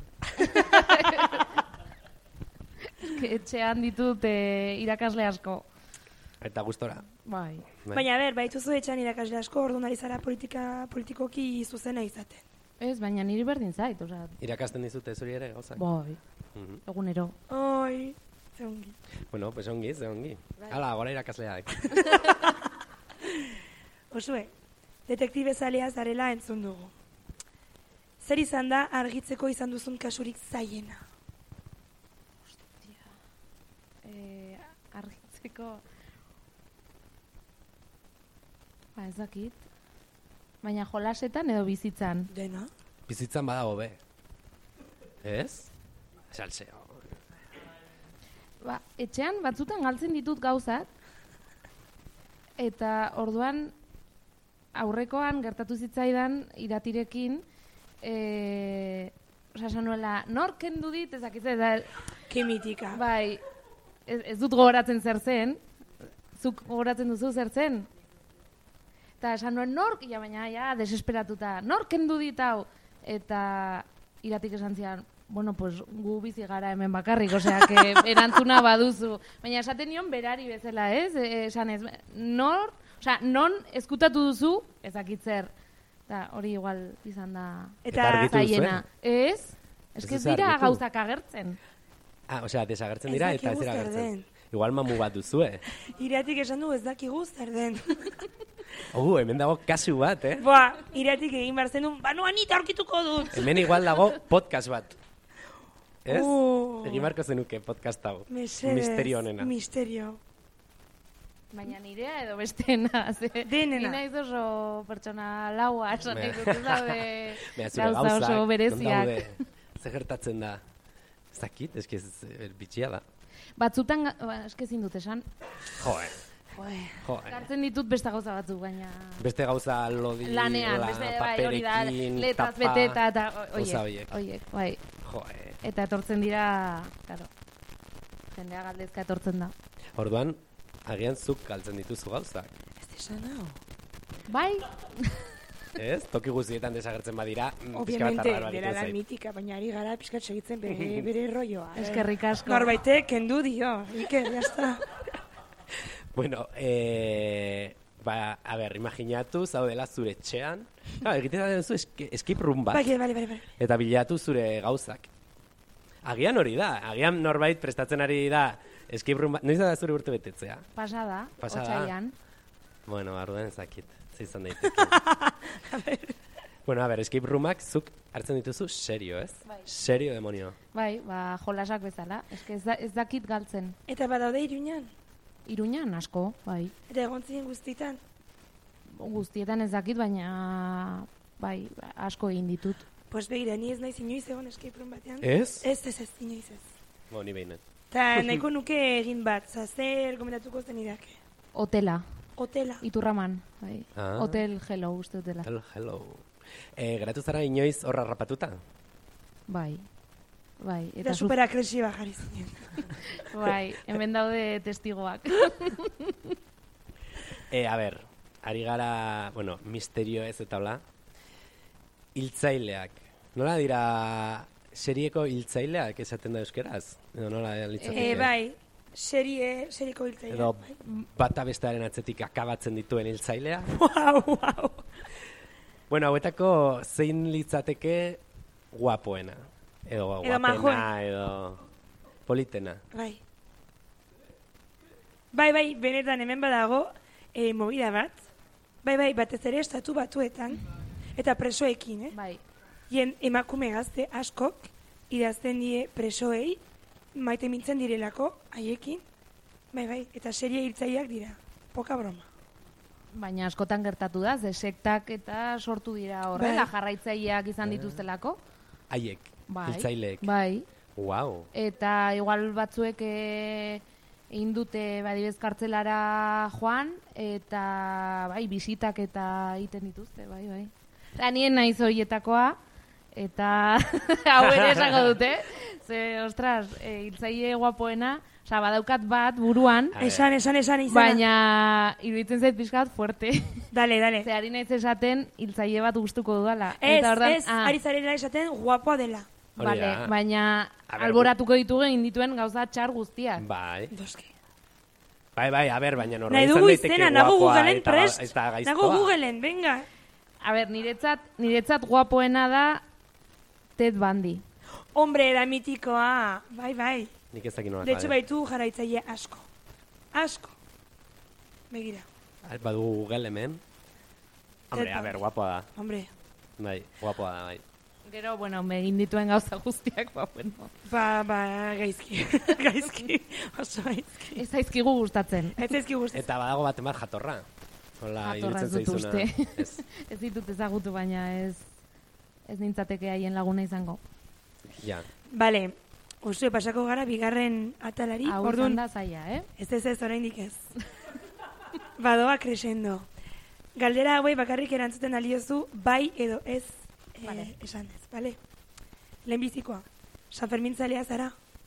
Etxean ditut eh, irakasle asko. Eta gustora. Bai. Bai. Baina, ber, baituzu etxan irakasle asko, ordu nari zara politika, politikoki zuzena izaten. Ez, baina niri berdin zait, osea, Irakasten dizute zuri ere gauzak? bai, Mhm. egunero. Oi, ze ongi. Bueno, pues ongi, ze ongi. Hala, gora irakasleak. Osue, detektibe zalea zarela entzun dugu. Zer izan da argitzeko izan duzun kasurik zaiena? Eh, argitzeko... Ba, ez dakit. Baina jolasetan edo bizitzan. Dena? Bizitzan badago be. Ez? Salseo. Ba, etxean batzutan galtzen ditut gauzak, eta orduan aurrekoan gertatu zitzaidan iratirekin, e, osa, esan nuela, nor kendu dit, ezakitze, eta, Kimitika. bai, ez, ez dut gogoratzen zer zen, zuk gogoratzen duzu zer zen, eta esan nuen, nork, ja, baina, ja, desesperatuta, nor kendu dit hau, eta iratik esan zian, bueno, pues gu bizi gara hemen bakarrik, osea, que erantzuna baduzu. Baina esaten nion berari bezala, ez? E, esan ez, nor, osea, non ezkutatu duzu, ezakitzer. Eta hori igual izan da Eta argitu duzue? zaiena. Ez? Ez Ez que ez duzu dira argitu? gauzak agertzen. Ah, osea, desagertzen Ez dira eta ez dakigu dira zer agertzen. den. Igual mamu bat duzue. Iratik esan du ez dakigu zer den. Oh, hemen dago kasu bat, eh? Boa, iratik egin behar zenun, banoa nita aurkituko dut. Hemen igual dago podcast bat. Ez? Uh. Egin marko zenuke podcast hau. Mesedez, Misterio honena. Misterio. Baina nirea edo bestena. Ze, Denena. Ni naiz oso pertsona laua, esan nahi dut, ez daude Baina zure gauza gauzak, oso non bereziak. daude? Zer gertatzen da? Ez dakit, eski ez eh, bitxia da. Batzutan, ga- ba, eske ezin dut esan, Joe, joe, joe. gartzen ditut beste gauza batzuk, baina... Beste gauza lodi, Lanean, la, beste, bai, hori da, paperekin, letraz tapa, beteta, eta gauza oiek, horiek. oiek, bai. Joe. Eta etortzen dira, claro, jendea galdezka etortzen da. Orduan, agian zuk galtzen dituzu gauzak. Ez esan hau. Bai, Ez? Toki guztietan desagertzen badira, mm, pixka bat Obviamente, arraroa dela egiten lan zait. mitika, baina ari gara pixkat segitzen bere, bere rolloa. eh. eskerrik asko. Norbaitek kendu dio, Iker, jazta. Bueno, eh, ba, a ber, imaginatu, zaudela zure etxean. Claro, egiten da duzu eski- escape room bat. Bai, bai, bai, bai. Eta bilatu zure gauzak. Agian hori da, agian norbait prestatzen ari da escape room bat. Noiz da zure urte betetzea? Pasada, Pasada. otsailean. Bueno, arduan ezakit, ze izan daiteke. Bueno, a ber, escape roomak zuk hartzen dituzu serio, ez? Bai. Serio demonio. Bai, ba, jolasak bezala. Eske ez, da, ez dakit galtzen. Eta badaude iruñan. Iruñan asko, bai. Eta egon ziren guztitan. Guztietan ez dakit, baina bai, asko egin ditut. Pues begira, ni ez naiz inoiz egon escape room batean. Ez? Ez, ez, ez, inoiz ez. Bo, ni behinet. Ta nahiko nuke egin bat, zazer komentatuko zen idake. Hotela, Hotela. Iturraman, bai. Ah. Hotel Hello, uste dutela. Hello, hello. Eh, geratu zara inoiz horra rapatuta? Bai. Bai, Eta eta su- superagresiba jarri zinen. bai, hemen daude testigoak. E, a ber, ari gara, bueno, misterio ez eta hola, hiltzaileak. Nola dira serieko hiltzaileak esaten da euskeraz? Edo nola litzateke? E, bai, serie, serieko hiltzaia. Edo bata bestearen atzetik akabatzen dituen hiltzailea? Wow, wow. Bueno, hauetako zein litzateke guapoena? Edo guapena, majoena. edo politena. Bai. Bai, bai, benetan hemen badago, e, movida bat. Bai, bai, batez ere estatu batuetan. Eta presoekin, eh? Bai. Ien emakume gazte askok idazten die presoei maite mintzen direlako haiekin. Bai, bai, eta serie hiltzaileak dira. Poka broma. Baina askotan gertatu da, ze sektak eta sortu dira horrela, Bai. jarraitzaileak izan dituztelako. Haiek, Bai. hiltzaileek. Bai. Wow. Eta igual batzuek eh, egin dute badibez kartzelara joan, eta bai, bisitak eta egiten dituzte, bai, bai. Eta nien naiz horietakoa, eta hau ere esango dute, ze, ostras, e, hiltzaile guapoena, oza, badaukat bat buruan, A ver. Esan, esan, esan izana. baina iruditzen zait pixkat fuerte. Dale, dale. Ze ari naiz esaten hiltzaile bat gustuko dudala. Ez, Eta ordan, ez, ah, ari zarela esaten guapoa dela. Hori Vale, da. baina A ber, alboratuko ditugu egin dituen gauza txar guztiak. Bai. Doski. Bai, bai, a ber, baina Nahi norbait izan dugu daiteke izena, nago guapoa Googleen eta prest. eta Nago gaiztoa. Googleen, venga. A ber, niretzat, niretzat guapoena da Ted Bundy. Hombre, da mitikoa. Bai, bai. Nik ez dakit nola. De hecho, baitu jarraitzaile asko. Asko. Begira. Badugu Google hemen. Hombre, Ted a ber, Bundy. guapoa da. Hombre, Bai, guapoa da, bai. Gero, bueno, egin dituen gauza guztiak, ba, bueno. ba, ba, gaizki. gaizki. Oso gaizki. Ez zaizkigu gustatzen. Ez ezki guztiz. Eta badago bat emat jatorra. Hola, Jatorra ez iruditzen dut zaizuna. uste. Ez. Ez ditut ezagutu, baina ez ez nintzateke haien laguna izango. Ja. Bale, Usue, pasako gara bigarren atalari. Hau Orduan, izan da zaila, eh? ez ez ez, oraindik ez. Badoa crescendo. Galdera hauei bakarrik erantzuten aliozu bai edo ez eh, Vale. esan ez, bale? Lehenbizikoa, San Fermin zalea zara?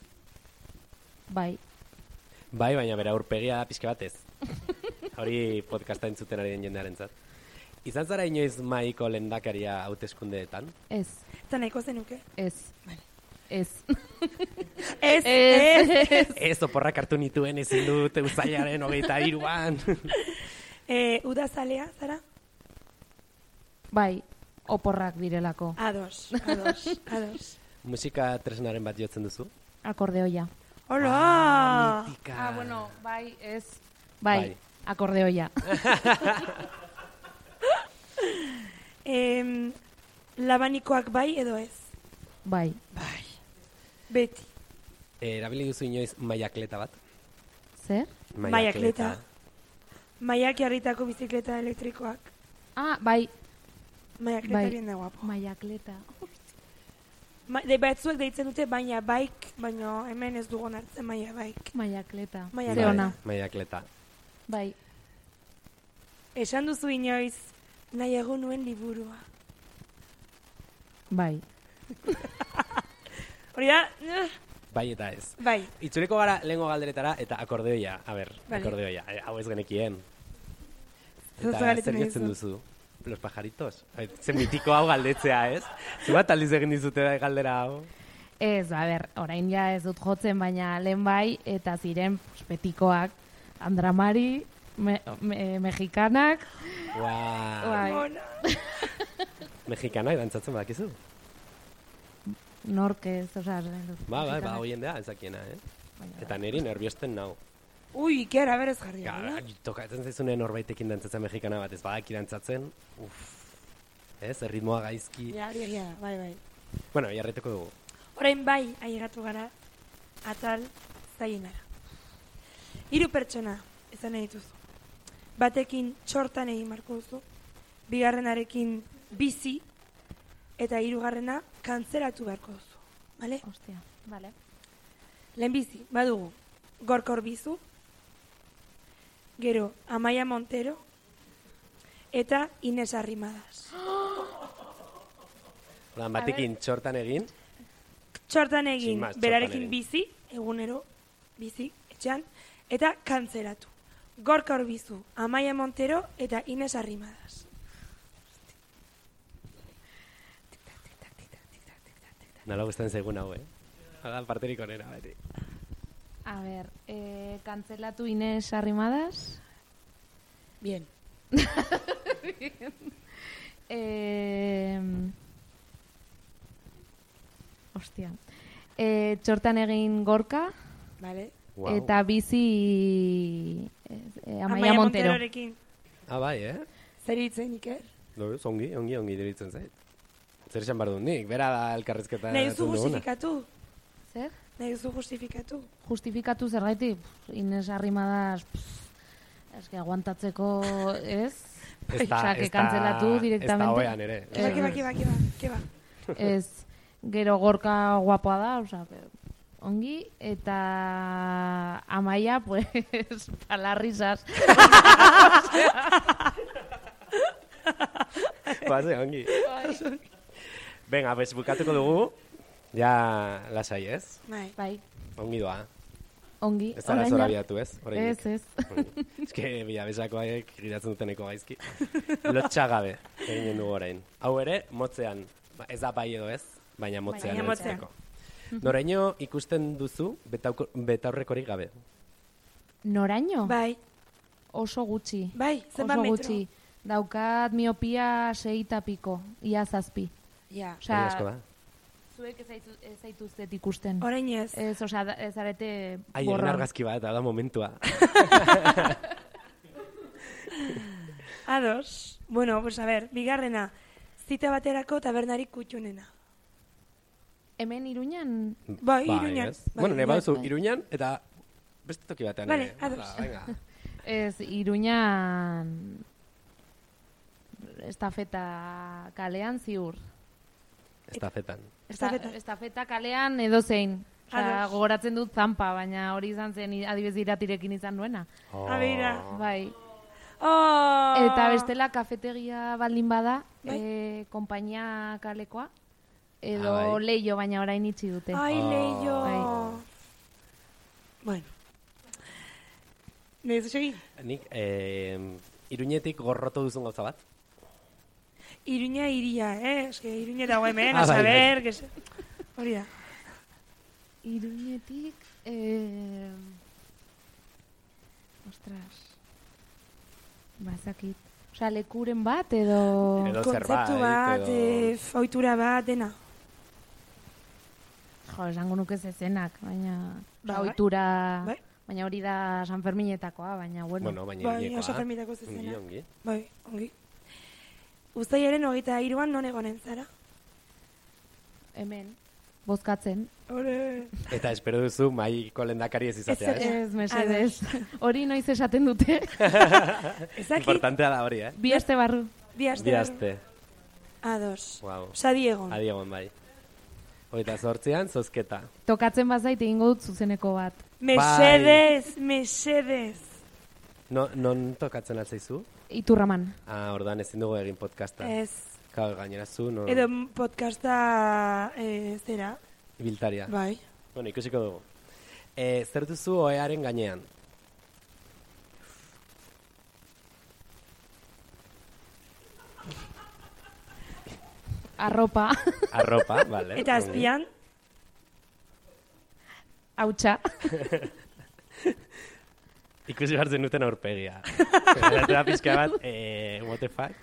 Bai. Bai, baina bera aurpegia da pixka batez. Hori podcasta entzuten ari den jendearentzat. Izan zara inoiz maiko lehendakaria hauteskundeetan? Ez. Eta nahiko zenuke? Ez. Vale. Ez. Ez, Ez. ez. Ez. Ez, oporrak hartu nituen ezin dut uztailaren hogeita hiruan. Eh, uda zalea zara? Bai. Oporrak direlako. Ados, ados, ados. Musika tresnaren bat jotzen duzu? Akordeoia. Hola! Ah, mitika. Ah, bueno, bai, ez. Bai, Bai. akordeoia. Em, labanikoak bai edo ez? Bai. Bai. Beti. Eh, erabili duzu inoiz maiakleta bat? Zer? Maiakleta. Maiak jarritako bizikleta elektrikoak. Ah, bai. Maiakleta Bai. bien da guapo. Maiakleta. Ma, de batzuek deitzen dute baina bike, baina hemen ez dugun hartzen maia bike. Maiakleta. Maiakleta. Ze ona. Maiakleta. Bai. Esan duzu inoiz nahiago nuen liburua. Bai. Hori da, eh, Bai eta ez. bai. Itzuliko gara lehengo galderetara eta akordeoia. A ber, Vale. akordeoia. Eh, hau ez genekien. Zer Eta galdetzen zer jotzen dizu? duzu? Los pajaritos. Ai, Ze mitiko hau galdetzea, ez? Zubat aldiz egin dizute da galdera hau? Ez, a ber, orain ja ez dut jotzen, baina lehen bai, eta ziren pues, betikoak, Andramari, me, me, mexikanak, Wow. bai, Mona. Mexikana dantzatzen badakizu? nork ez, oza, Ba, bai, ba, hoien da, ezakiena, eh? Eta niri nerviosten nau. Ui, ikera, berez jarri. Gara, tokatzen zaizunen norbaitekin dantzatzen mexikana bat, ez badaki dantzatzen, uff. Ez, erritmoa gaizki. Ja, hori egia da, bai, bai. Bueno, jarreteko dugu. Orain bai, ailegatu gara, atal zaienara. Hiru pertsona, ezan nahi dituzu. Batekin txortan egin marko duzu, bigarrenarekin bizi, eta hirugarrena kantzeratu beharko duzu. Bale? Ostia, bale. Lehen bizi, badugu, Gorka Orbizu, gero Amaia Montero, eta Ines Arrimadas. Ordan, batekin txortan egin, Txortan Sin egin, más, txortan berarekin egin. bizi, egunero, bizi, etxean, eta kantzeratu. Gorka Orbizu, Amaia Montero, eta Ines Arrimadas. nola gustatzen zaigun hau, eh? Hala, parterik onena, beti. A ber, eh, kantzelatu Ines Arrimadas. Bien. Eh, ostia. Eh, txortan egin Gorka, Vale. Wow. eta bizi eh, eh, Amaia Montero. Monterorekin. Ah, bai, eh? Zer hitzen, Iker? No, ez, ongi, ongi, ongi diritzen zait. Zer esan behar dut nik, bera da elkarrezketa. Nahi duzu duguna. justifikatu. Zer? Nahi duzu justifikatu. Justifikatu zergaitik, pff, Ines Arrimadas, pff, eske aguantatzeko, ez? Ez da, Osea, que ez da, cancelatu ez da directamente. oean ere. Eh, Keba, keba, keba, keba, keba. Ez, gero Gorka guapoa da, osea, que ongi, eta Amaia, pues, palarrizas. Base, ongi. Venga, pues bukatuko dugu. Ja, lasai ez? Bai. Bai, Ongi doa. ongi. Ez zara orain zora ar- biatu ez? Oraindik. Ez, ez. Ez que bila besakoak giratzen duteneko gaizki. Lotxa gabe, eginen dugu orain. Hau ere, motzean. Ba, ez da bai edo ez, baina motzean. Baina motzean. entzuteko. Noraino ikusten duzu betauko- betaurrekorik gabe? Noraino? Bai, Oso gutxi. bai, zenbat Oso metro. gutxi. Daukat miopia sei eta piko, ia zazpi. Ja, Hori asko da. Zuek ez zaitu- ez zaituztet ikusten. orain ez. Ez, osea, da- ez arete Ai, egin borron. argazki bat, da momentua. Ados. Bueno, pues a ver, bigarrena. Zita baterako tabernarik kutxunena. Hemen Iruñan, Bai, Iruñan. ez? Bai, Bueno, ne bai, baduzu bai. Iruñan eta beste toki batean. Vale, ere. ados. Hala, venga. ez Iruñan estafeta kalean ziur. Estafetan. Esta, Estafeta. estafeta kalean edozein. Osea, Ados. gogoratzen dut zanpa, baina hori izan zen i- adibidez iratirekin izan nuena. Oh. A begira. Bai. Oh! Eta bestela kafetegia baldin bada, Bai. eh, konpainia kalekoa, edo Ah, bai. leio, baina orain itxi dute. Ai, Oh. leio. Bai. Bueno. Nahi duzu segi? Nik, eh, Iruñetik gorroto duzun gauza bat? Iruña iria, eh? Eske Iruña dago hemen, Ah, a bai, saber, que se... Hori da. Iruñetik, eh... ostras, bazakit. Osea, lekuren bat edo... Edo Kontzeptu zerbait, bat, edo- eh, ohitura bat, dena. Jo, esango nuke zezenak, baina... Ba, Osea, bai. ohitura... Bai. Baina hori da San Ferminetakoa, baina bueno. Bueno, baina Bai, Iruñekoa. oso fermitako zezena. Ongi, ongi. Bai, ongi. Uztailaren hogeita hiruan non egonen zara? Hemen, bozkatzen. Hore. Eta espero duzu maiko lendakari ez izatea, Ez, ez? Ez, mesedez. Hori noiz esaten dute. Ezaki, Importantea da hori, eh? Bi aste barru. bi aste. Bi aste. Ados. Wow. Osa, diegon. Adiegon bai. Hogeita zortzian, zozketa. Tokatzen bazait egingo dut zuzeneko bat. Mesedez, mesedez. No, non tokatzen altzaizu? Iturraman. Ah, ordan ezin dugu egin podcasta. Ez. Kau, gainera zu, no? Edo podcasta, eh, zera. Biltaria. Bai. Bueno, ikusiko dugu. E, zer duzu oearen gainean? Arropa. Arropa, vale. Eta azpian, Hautsa. Ikusi behar zenuten aurpegia. Eta pizka bat, eh, what the fuck?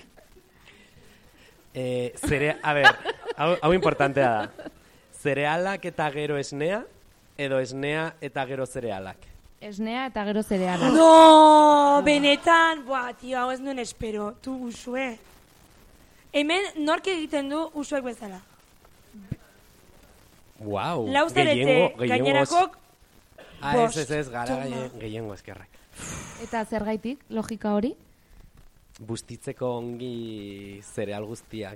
Eh, zere, a ber, hau, hau importantea da. Zerealak eta gero esnea, edo esnea eta gero zerealak. Esnea eta gero zereala. no, benetan, buah, tio, hau ez nuen espero, tu usue. Hemen, nork egiten du usuek bezala. Wow, Lau zarete, gainerakok, Ah, ez, bost. ez, ez, gara Toma. gaine- gehiengo eskerrak. Eta zergaitik, logika hori? Bustitzeko ongi zereal guztiak.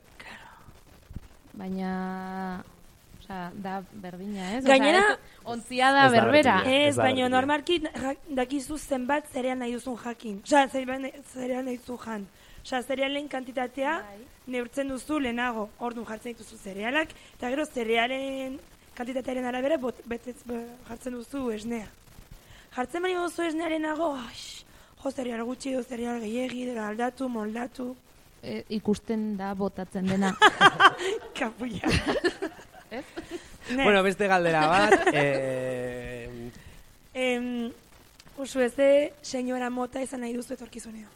Baina... Osea, da berdina, ez? Gainera- Osea, ez- ontzia da Ez da berbera. berdina. ez, ez da baina berdina. normalki ja- dakizu zenbat zereal nahi duzun jakin. Osa, zereal nahi duzun jan. Osa, zerealen kantitatea neurtzen duzu lehenago. Orduan jartzen dituzu zerealak, eta gero zerealen kantitatearen arabera bot, betez, be- jartzen duzu esnea. Jartzen bani duzu esnearenago, aix, jo, zereal gutxi edo zereal gehiegi, edo aldatu, moldatu. E, ikusten da botatzen dena. Kapuia. Ez? Ne, Bueno, beste galdera bat, eh, em, usu ez de, senyora mota izan nahi duzu etorkizunean.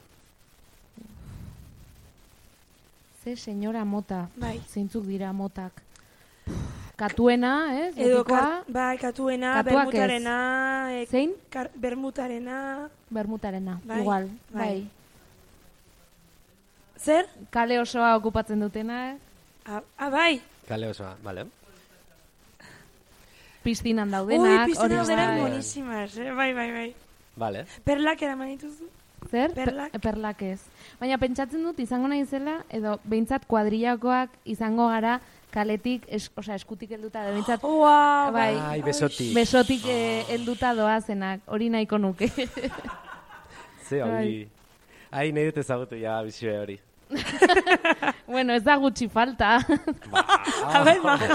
Ze senyora mota. Bai. Zeintzuk dira motak. Katuena, ez? Edo, Betikoa. kar, bai, katuena, Katuak ez. bermutarena, e, Zein? kar, bermutarena, Bermutarena. Bai, Igual. bai. Bai. Zer? Kale osoa okupatzen dutenak, Ah, ah, bai. Kale osoa, bale. piztinan Ui, daudenak, piztena hori daudenak bai. buenísimas, eh? Bai, bai, bai. Bale. Perlak eraman dituzu? Zer? Perlak? Pe- Perlak ez. Baina pentsatzen dut izango naizela, edo behintzat kuadrillakoak izango gara kaletik, es, osea, eskutik helduta, edo behintzat Wow, bai, Ai, besotik. besotik eh, helduta doazenak, hori nahiko nuke. Ze ongi. Ai, nahi dut ezagutu ja bizue hori. Bueno, ez da gutxi falta. A ber, maja.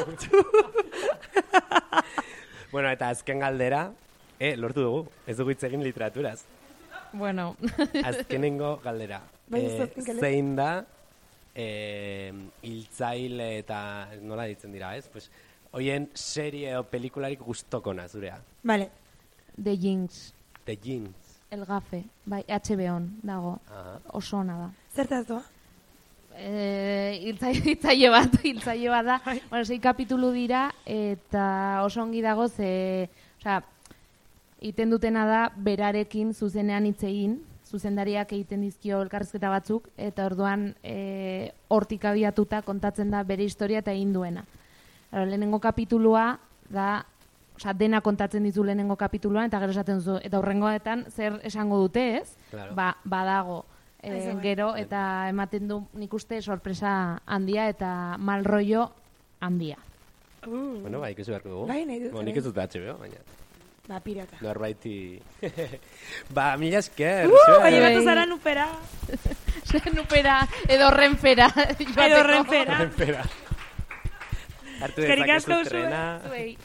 Bueno, eta azken galdera, eh, lortu dugu, ez dugu hitz egin literaturaz. Bueno, Azkenengo galdera. Bai, Eh, azken galdera. zein da eh, hiltzaile eta nola ditzen dira, ez? Pues, hoien serie o pelikularik gustokona zurea. Vale. The Jinx, The Jinx. El Gafe, bai, H B On dago, Aha. oso ona da. Zertaz doa? Eh, hiltzaile, hiltzaile bat, hiltzaile bat da. Bueno, sei kapitulu dira eta oso ongi dago ze, osea, iten dutena da berarekin zuzenean hitz egin, zuzendariak egiten dizkio elkarrizketa batzuk eta orduan eh, hortik abiatuta kontatzen da bere historia eta egin duena. Claro, lehenengo kapitulua da, osea, dena kontatzen dizu lehenengo kapituluan eta gero esaten duzu eta hurrengoetan zer esango dute, ez? Claro. Ba, badago. Ai, E, zer bai. gero eta ematen du nik uste sorpresa handia eta mal rollo handia. Uh, Bueno, bai, ikusi beharko dugu. Bai, nahi dut, Bueno, nik bai. ez dut H B O, baina. ba, pirata. Norbaiti... ba, mila esker. Uh, zure. bai, bai. batu zara nupera. Nupera edo renfera. Edo renfera. Espera. Hartu Eskerrik asko dezakezu zuen. trena. Zuei.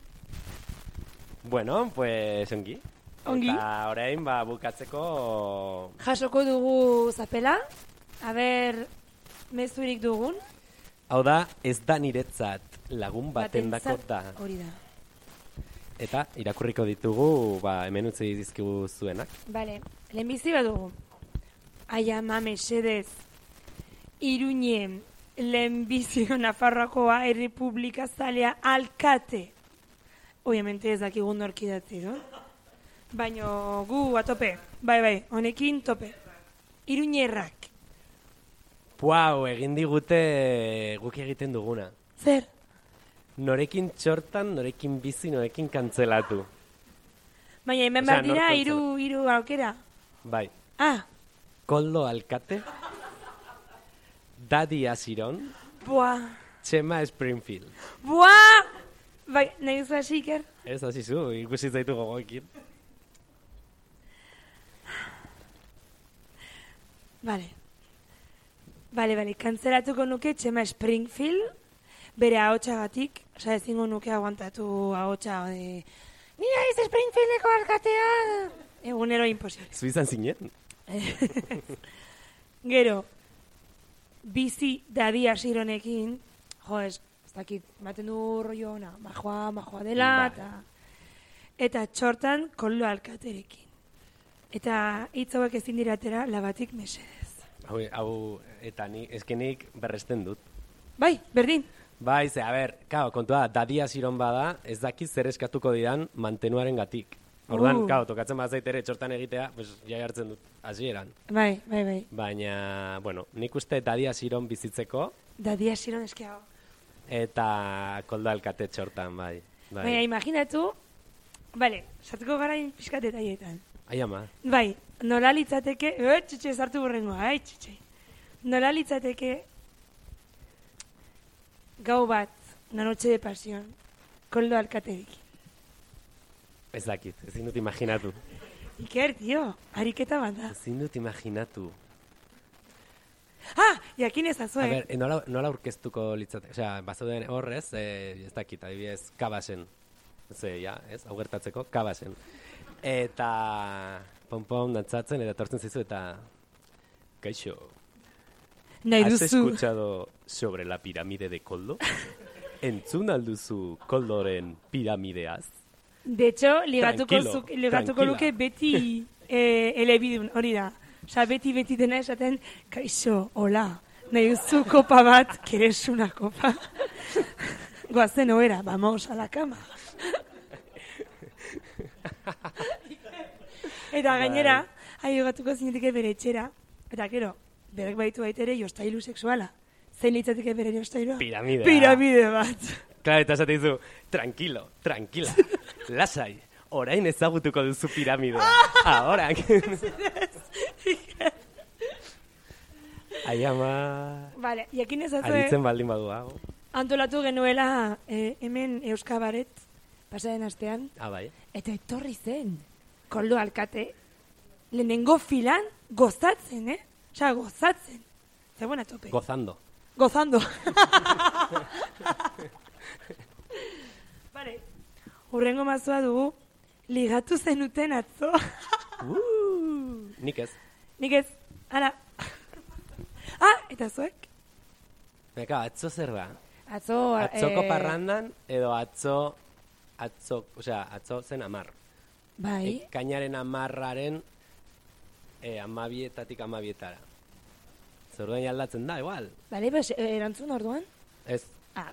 Bueno, pues ongi. Ongi. Eta orain, ba, bukatzeko... Jasoko dugu zapela. A ber, mezurik dugun. Hau da, ez da niretzat lagun batendako Batentzat- da. Hori da. Eta irakurriko ditugu, ba, hemen utzi dizkigu zuenak. Bale, lehenbizi bat dugu. Ai ama, mesedez. Iruñe, lehenbizio Nafarroakoa errepublika zalea alkate. Obviamente ez dakigun norkidatzi, no? Baina gu atope. Bai, bai, honekin tope. Iruñerrak. Puau, egin digute guk egiten duguna. Zer? Norekin txortan, norekin bizi, norekin kantzelatu. Baina hemen Osea, behar dira nor hiru hiru aukera. Bai, Ah, Koldo Alkate, Dadi Asiron, buah. Txema Springfield. Buah! Bai, nahi duzu hasi, Iker? Ez hasi zu, ikusi zaitu gogoekin. Bale. Bale, bale, kantzelatuko nuke Txema Springfield, bere ahotsagatik, osea ezingo nuke aguantatu ahotsa de... Ni naiz Springfieldeko alkatea! Egunero imposible. Zu izan zinen? Gero, bizi Dadi Asironekin, jo, ez, ez dakit, baten du rollo ona, majoa, majoa dela, Bai. eta, eta txortan Koldo Alkaterekin. Eta hitz hauek ezin diratera labatik mesedez. Hau, hau eta ni, eskenik berresten dut. Bai, berdin. Bai, ze, a ber, kao, kontua da, Dadi Asiron bada, ez dakit zer eskatuko didan mantenuaren gatik. Orduan, Uh. kao, tokatzen bazait ere txortan egitea, pues, jai hartzen dut, hasieran. Bai, bai, bai. Baina, bueno, nik uste Dadi Asiron bizitzeko, Dadi Asiron eskeago. eta Koldo Alkate txortan, bai. bai. Baina, imaginatu, bale, sartuko gara pixkat detaietan. Ai, ama. Bai, nola litzateke, e, txitxe, sartu burrengoa, ai, txitxe. Nola litzateke gau bat, una noche de pasión, Koldo Alkaterekin. Ez dakit, ezin dut imaginatu. Iker, tio, ariketa bat da. Ezin dut imaginatu. Ah, jakin A ezazue. ber, eh, nola, nola aurkeztuko litzate, osea, bazauden horrez, eh, ez dakit, adibidez, kabasen. Ze, ja, ez, hau gertatzeko, kabasen. Eta, pom-pom, dantzatzen, eta tortzen zaizu, eta, kaixo, Nahi ¿has duzu. escuchado sobre la pirámide de Koldo? Entzun alduzu Koldoren piramideaz? De hecho, ligatuko, Tranquilo, zuk, ligatuko tranquila. luke beti eh, elebidun, hori da. Osa, beti beti dena esaten, kaixo, hola, nahi duzu kopa bat, keres una kopa. Goazen oera, vamos a la cama. Eta gainera, ahi gatuko zinetike bere etxera, eta gero, berak baitu baita ere jostailu sexuala. Zein litzateke bere jostailua? Piramidea. Piramide bat. Claro, eta esate dizu, tranquilo, tranquila, lasai, orain ezagutuko duzu piramidea. Ahora. Ai ama... Vale, jakin ezazue, Aditzen baldin badu hau. antolatu genuela eh, hemen Euskabaret, pasaren astean, Ah, bai. eta etorri zen, Koldo Alkate, lehenengo filan gozatzen, eh? Osa, gozatzen. Zegoen a tope. Gozando. Gozando. Vale. Urrengo mazua dugu, ligatu zenuten atzo. Uh, nik ez. Nik ez, ara. Ah, eta zuek? Eka, atzo zer da? Atzo, Atzoko eh, parrandan edo atzo, atzo, osea, atzo zen amar. Bai. Ekainaren amarraren eh, amabietatik amabietara. Zeruen aldatzen da, igual. Bale, bas, eh, erantzun orduan? Ez, Ah.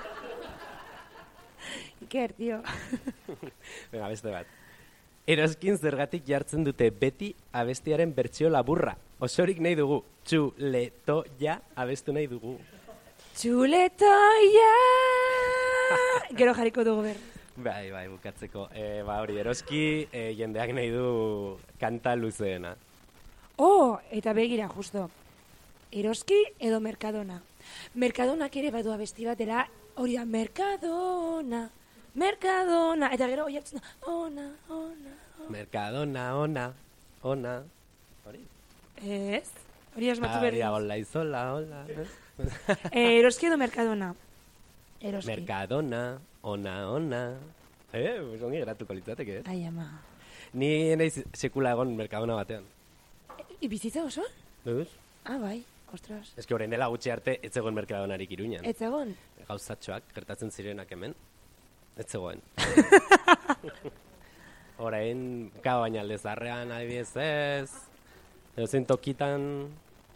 Iker, tio. venga, beste bat. Eroskin zergatik jartzen dute beti abestiaren bertsio laburra. Osorik nahi dugu. Txuletoia abestu nahi dugu. Txuletoia! Gero jarriko dugu ber. Bai, bai, bukatzeko. E, ba, hori, eroski e, jendeak nahi du kanta luzeena. Oh, eta begira, justo. Eroski edo Mercadona. Mercadonak ere badu abesti bat dela, hori da, Mercadona, Mercadona. Eta gero, hori hartzen da, ona, ona, ona. Mercadona, ona, ona. Hori? Ez, hori asmatu Hori berri. da, hola izola, hola. Eh, eroski edo Mercadona. Eroski. Mercadona, ona, ona. Eh, pues ongi geratuko litzateke, eh? Ai, ama. Ni naiz sekula egon Mercadona batean. I bizitza oso? Duz? Ah, bai, ostras. Ez que orain dela gutxi arte ez zegoen Mercadonarik Iruñan. Ez egon? Gauzatxoak gertatzen zirenak hemen. Ez zegoen. Orain, kao baina alde zarrean adibidez ez. Edo zein tokitan...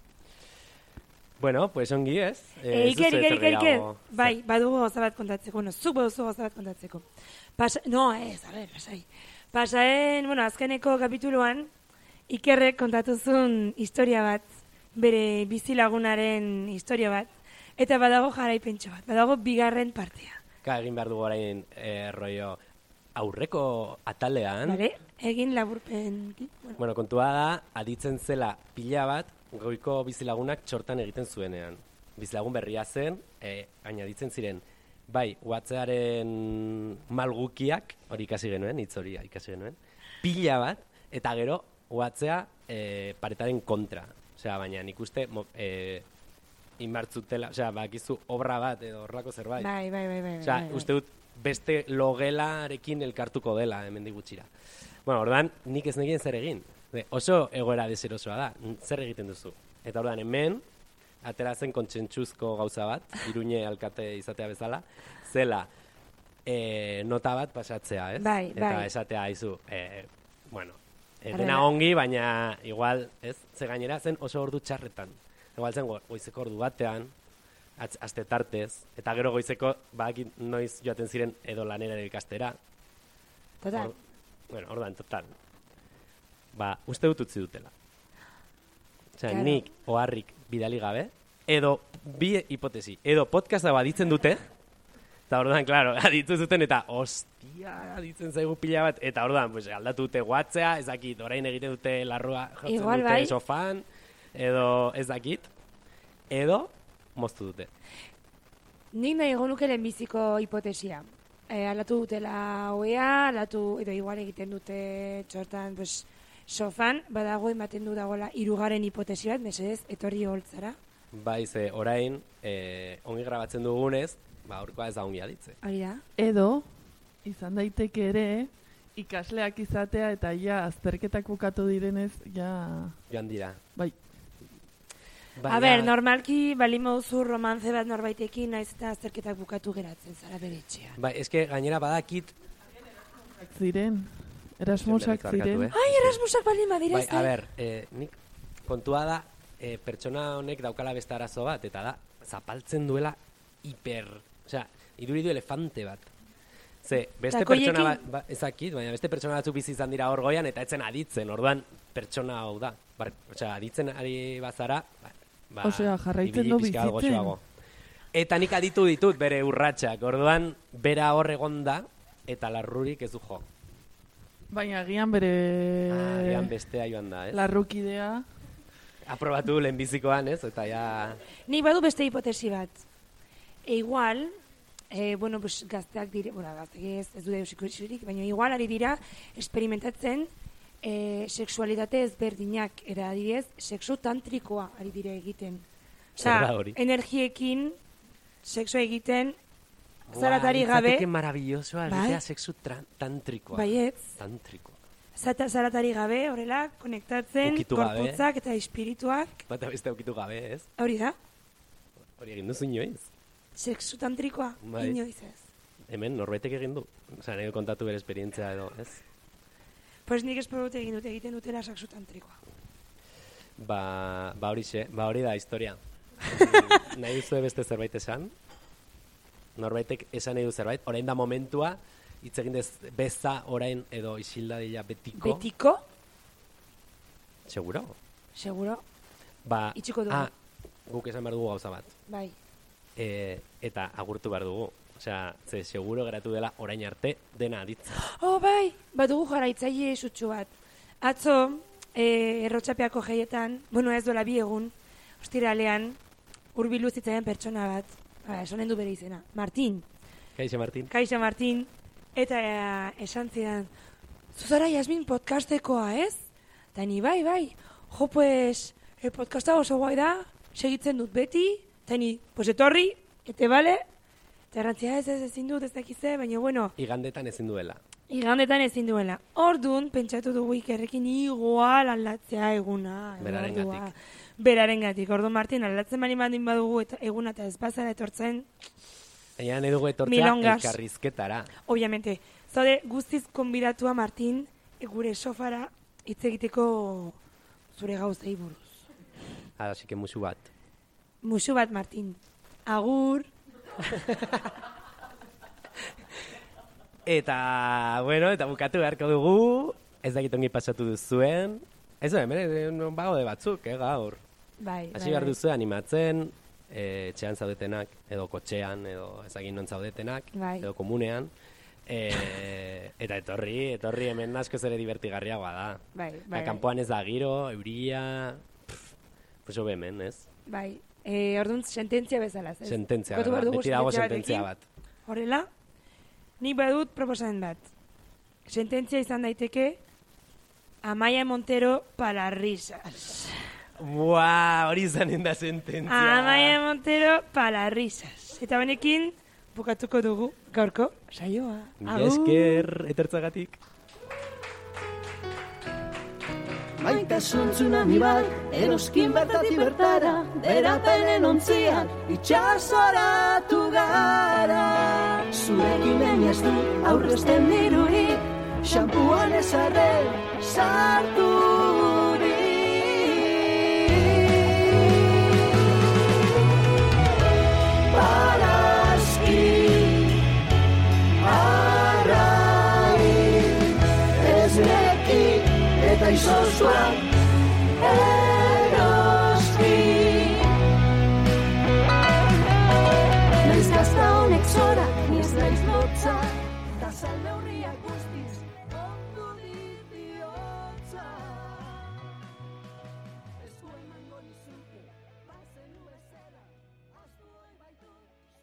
Bueno, pues ongi ez. Eh, Iker, duzu Iker, ezer Iker, Iker. gehiago. Bai, badugu gauza bat kontatzeko. Bueno, zuk baduzu gauza bat kontatzeko. Pasa... No, ez, a ver, pasai. Pasaen, bueno, azkeneko kapituluan, Ikerrek kontatuzun historia bat, bere bizilagunaren historia bat, eta badago jaraipentxo bat, badago bigarren partea. Ka, egin behar dugu orain eh, rollo aurreko atalean. Bale? Egin laburpen... Bueno, Bueno, kontua da, aditzen zela pila bat, goiko bizilagunak txortan egiten zuenean. Bizilagun berria zen, e, baina aditzen ziren, bai, WhatsApparen malgukiak, hori ikasi genuen, hitz hori ikasi genuen, pila bat, eta gero WhatsApp e, paretaren kontra. Osea, baina nik uste, mo, e, inbartzutela, osea, bakizu obra bat edo horrako zerbait. bai, bai, bai, bai. Osea, bai, bai. uste dut beste logelarekin elkartuko dela hemendik gutxira. Bueno, ordan nik ez nekien zer egin. De, oso egoera deserosoa da, zer egiten duzu. Eta ordan hemen, atera zen kontsentsuzko gauza bat, Iruñe alkate izatea bezala, zela e, nota bat pasatzea, ez? Bai, Eta bai. esatea aizu, e, bueno, e, Arrela. dena ongi, baina igual, ez? Ze gainera zen oso ordu txarretan. Igual zen go- goizeko ordu batean, atz- aste tartez, eta gero goizeko badakit noiz joaten ziren edo lanera edo ikastera. Total. Or- bueno, ordan, total. Ba, uste dut utzi dutela. Osea, Claro. nik oharrik bidali gabe, edo bi hipotesi, edo podcasta baditzen dute, eta ordan, claro, aditu zuten, eta ostia, aditzen zaigu pila bat, eta ordan, pues, aldatu dute WhatsApp, ez dakit, orain egiten dute larrua jotzen Igual dute bai. sofan, edo ez dakit, edo moztu dute. Nik nahi egon nuke lehenbiziko hipotesia. E, alatu dutela oea, alatu, edo igual egiten dute txortan, pues, sofan, badago ematen du dagoela hirugarren hipotesi bat, mesedez, etorri holtzara. Bai, ze orain, eh, ongi grabatzen dugunez, ba, aurkoa ez da ongi aditze. Hori da. Edo, izan daiteke ere, ikasleak izatea eta ja azterketak bukatu direnez, ja, Joan dira. bai, A ber, normalki balin moduzu romantze bat norbaitekin, naiz eta azterketak bukatu geratzen zara bere etxean. Bai, eske gainera badakit, ziren, Erasmusak Barkatu, ziren. eh? Ai, Erasmusak balin badira Bai, ez da? a ber, eh, nik kontua da, eh, pertsona honek daukala beste arazo bat, eta da, zapaltzen duela hiper, osea, iruridu elefante bat. Ze, beste Takoiekin? pertsona bat, ba, ezakit, baina beste pertsona batzuk bizi izan dira hor goian, eta etzen aditzen, orduan pertsona hau da. Bar, osea, aditzen ari bazara, ba, ba, Osea, jarraitzen ibili du pixka bat bizitzen. goxoago. Eta nik aditu ditut bere urratsak, orduan bera hor egonda eta larrurik ez du jo. Baina agian bere Ah, agian bestea joan da, ez? larrukidea. Aprobatu lehenbizikoan, ez? Eta ja... Nik badu beste hipotesi bat. E igual, e, bueno, pues, gazteak dire, bueno, gazteak ez, ez dute eusikurik, baina igual ari dira experimentatzen e, sexualitate ezberdinak, era adibidez, sexu tantrikoa ari dira egiten. Zer da hori? energiekin sexua egiten, Buah, zaratari gabe, litzateke maravillosoa, Bai. egitea sexu tran- tantrikoa. baietz, Tantrikoa. zata, zaratari gabe, horrela, konektatzen, Ukitu gabe. gorputzak eta espirituak, Bata beste aukitu gabe, ez? hori da, Hori egin duzu inoiz. sexu tantrikoa, Bai. inoiz ez. Hemen norbaitek egin du. Osa, nahi kontatu bere esperientzia edo, ez? Pues nik espero dut egin dute egiten dutela sexu tantrikoa. Ba, ba hori xe, ba hori da historia. Nahi duzu beste zerbait esan? Norbaitek esan nahi du zerbait? Orain da momentua, hitz egin dez beza orain edo isilda dila betiko. Betiko, Seguro? seguro, Ba, Itxiko dugu. ah, guk esan behar dugu gauza bat. bai. E, eta agurtu behar dugu. Osea, ze seguro geratu dela orain arte dena aditza. Oh, bai, badugu jarraitzaile sutsu bat. Atzo, e, errotxapeako jaietan, bueno, ez dola bi egun, ostiralean, hurbildu zitzaidan pertsona bat, ba, esonen du bere izena, Martin, Kaixo, Martin? Kaixo Martin, eta e, esan zidan, zuzara Jasmin podcastekoa, ez? Eta ni, bai, bai, jo, pues, e, podcasta oso guai da, segitzen dut beti, eta ni, pues, etorri, ete bale, eta errantzia ez ez ezin dut ez dakize, baina, bueno, Igandetan ezin duela. igandetan ezin duela. Ordun pentsatu dugu ikerrekin igual aldatzea eguna. Berarengatik. ordua. Berarengatik. Orduan Martin aldatzen bali mandin badugu eta eguna eta ez bazara etortzen, Baina nahi dugu etortzea Milongas. elkarrizketara. obviamente. Zaude guztiz konbidatua Martin e, gure sofara hitz egiteko zure gauzei buruz. Así que musu bat. Musu bat Martin. Agur. Eta, bueno, eta bukatu beharko dugu, ez dakit ongi pasatu duzuen. Ez da, hemen bago de batzuk, eh, gaur. Bai, Hasi bai, behar bai. duzu animatzen, eh, etxean zaudetenak, edo kotxean, edo ezagin non zaudetenak, Bai. edo komunean. Eh, eta etorri, etorri hemen asko ere divertigarriagoa da. Bai, Ba, bai, kanpoan ez da giro, euria, pff, pues hobe hemen, ez? bai. E, orduan sententzia bezala, ez? Sententzia, Bukatu behar bat, dugu beti dago sententzia sententzia batekin. bat. Horrela, nik badut proposamen bat. Sententzia izan daiteke Amaia Montero para risas. Buah, hori izanen da sententzia. Amaia Montero para risas. Eta honekin bukatuko dugu gaurko saioa. Mila Agur. esker, etortzagatik. Maitasun tsunami bat, eroskin bertatik bertara, derapenen ontzian, itxasoratu gara. Zurekin lehen ez du aurrezten dirurik, xampuan ezarren sartu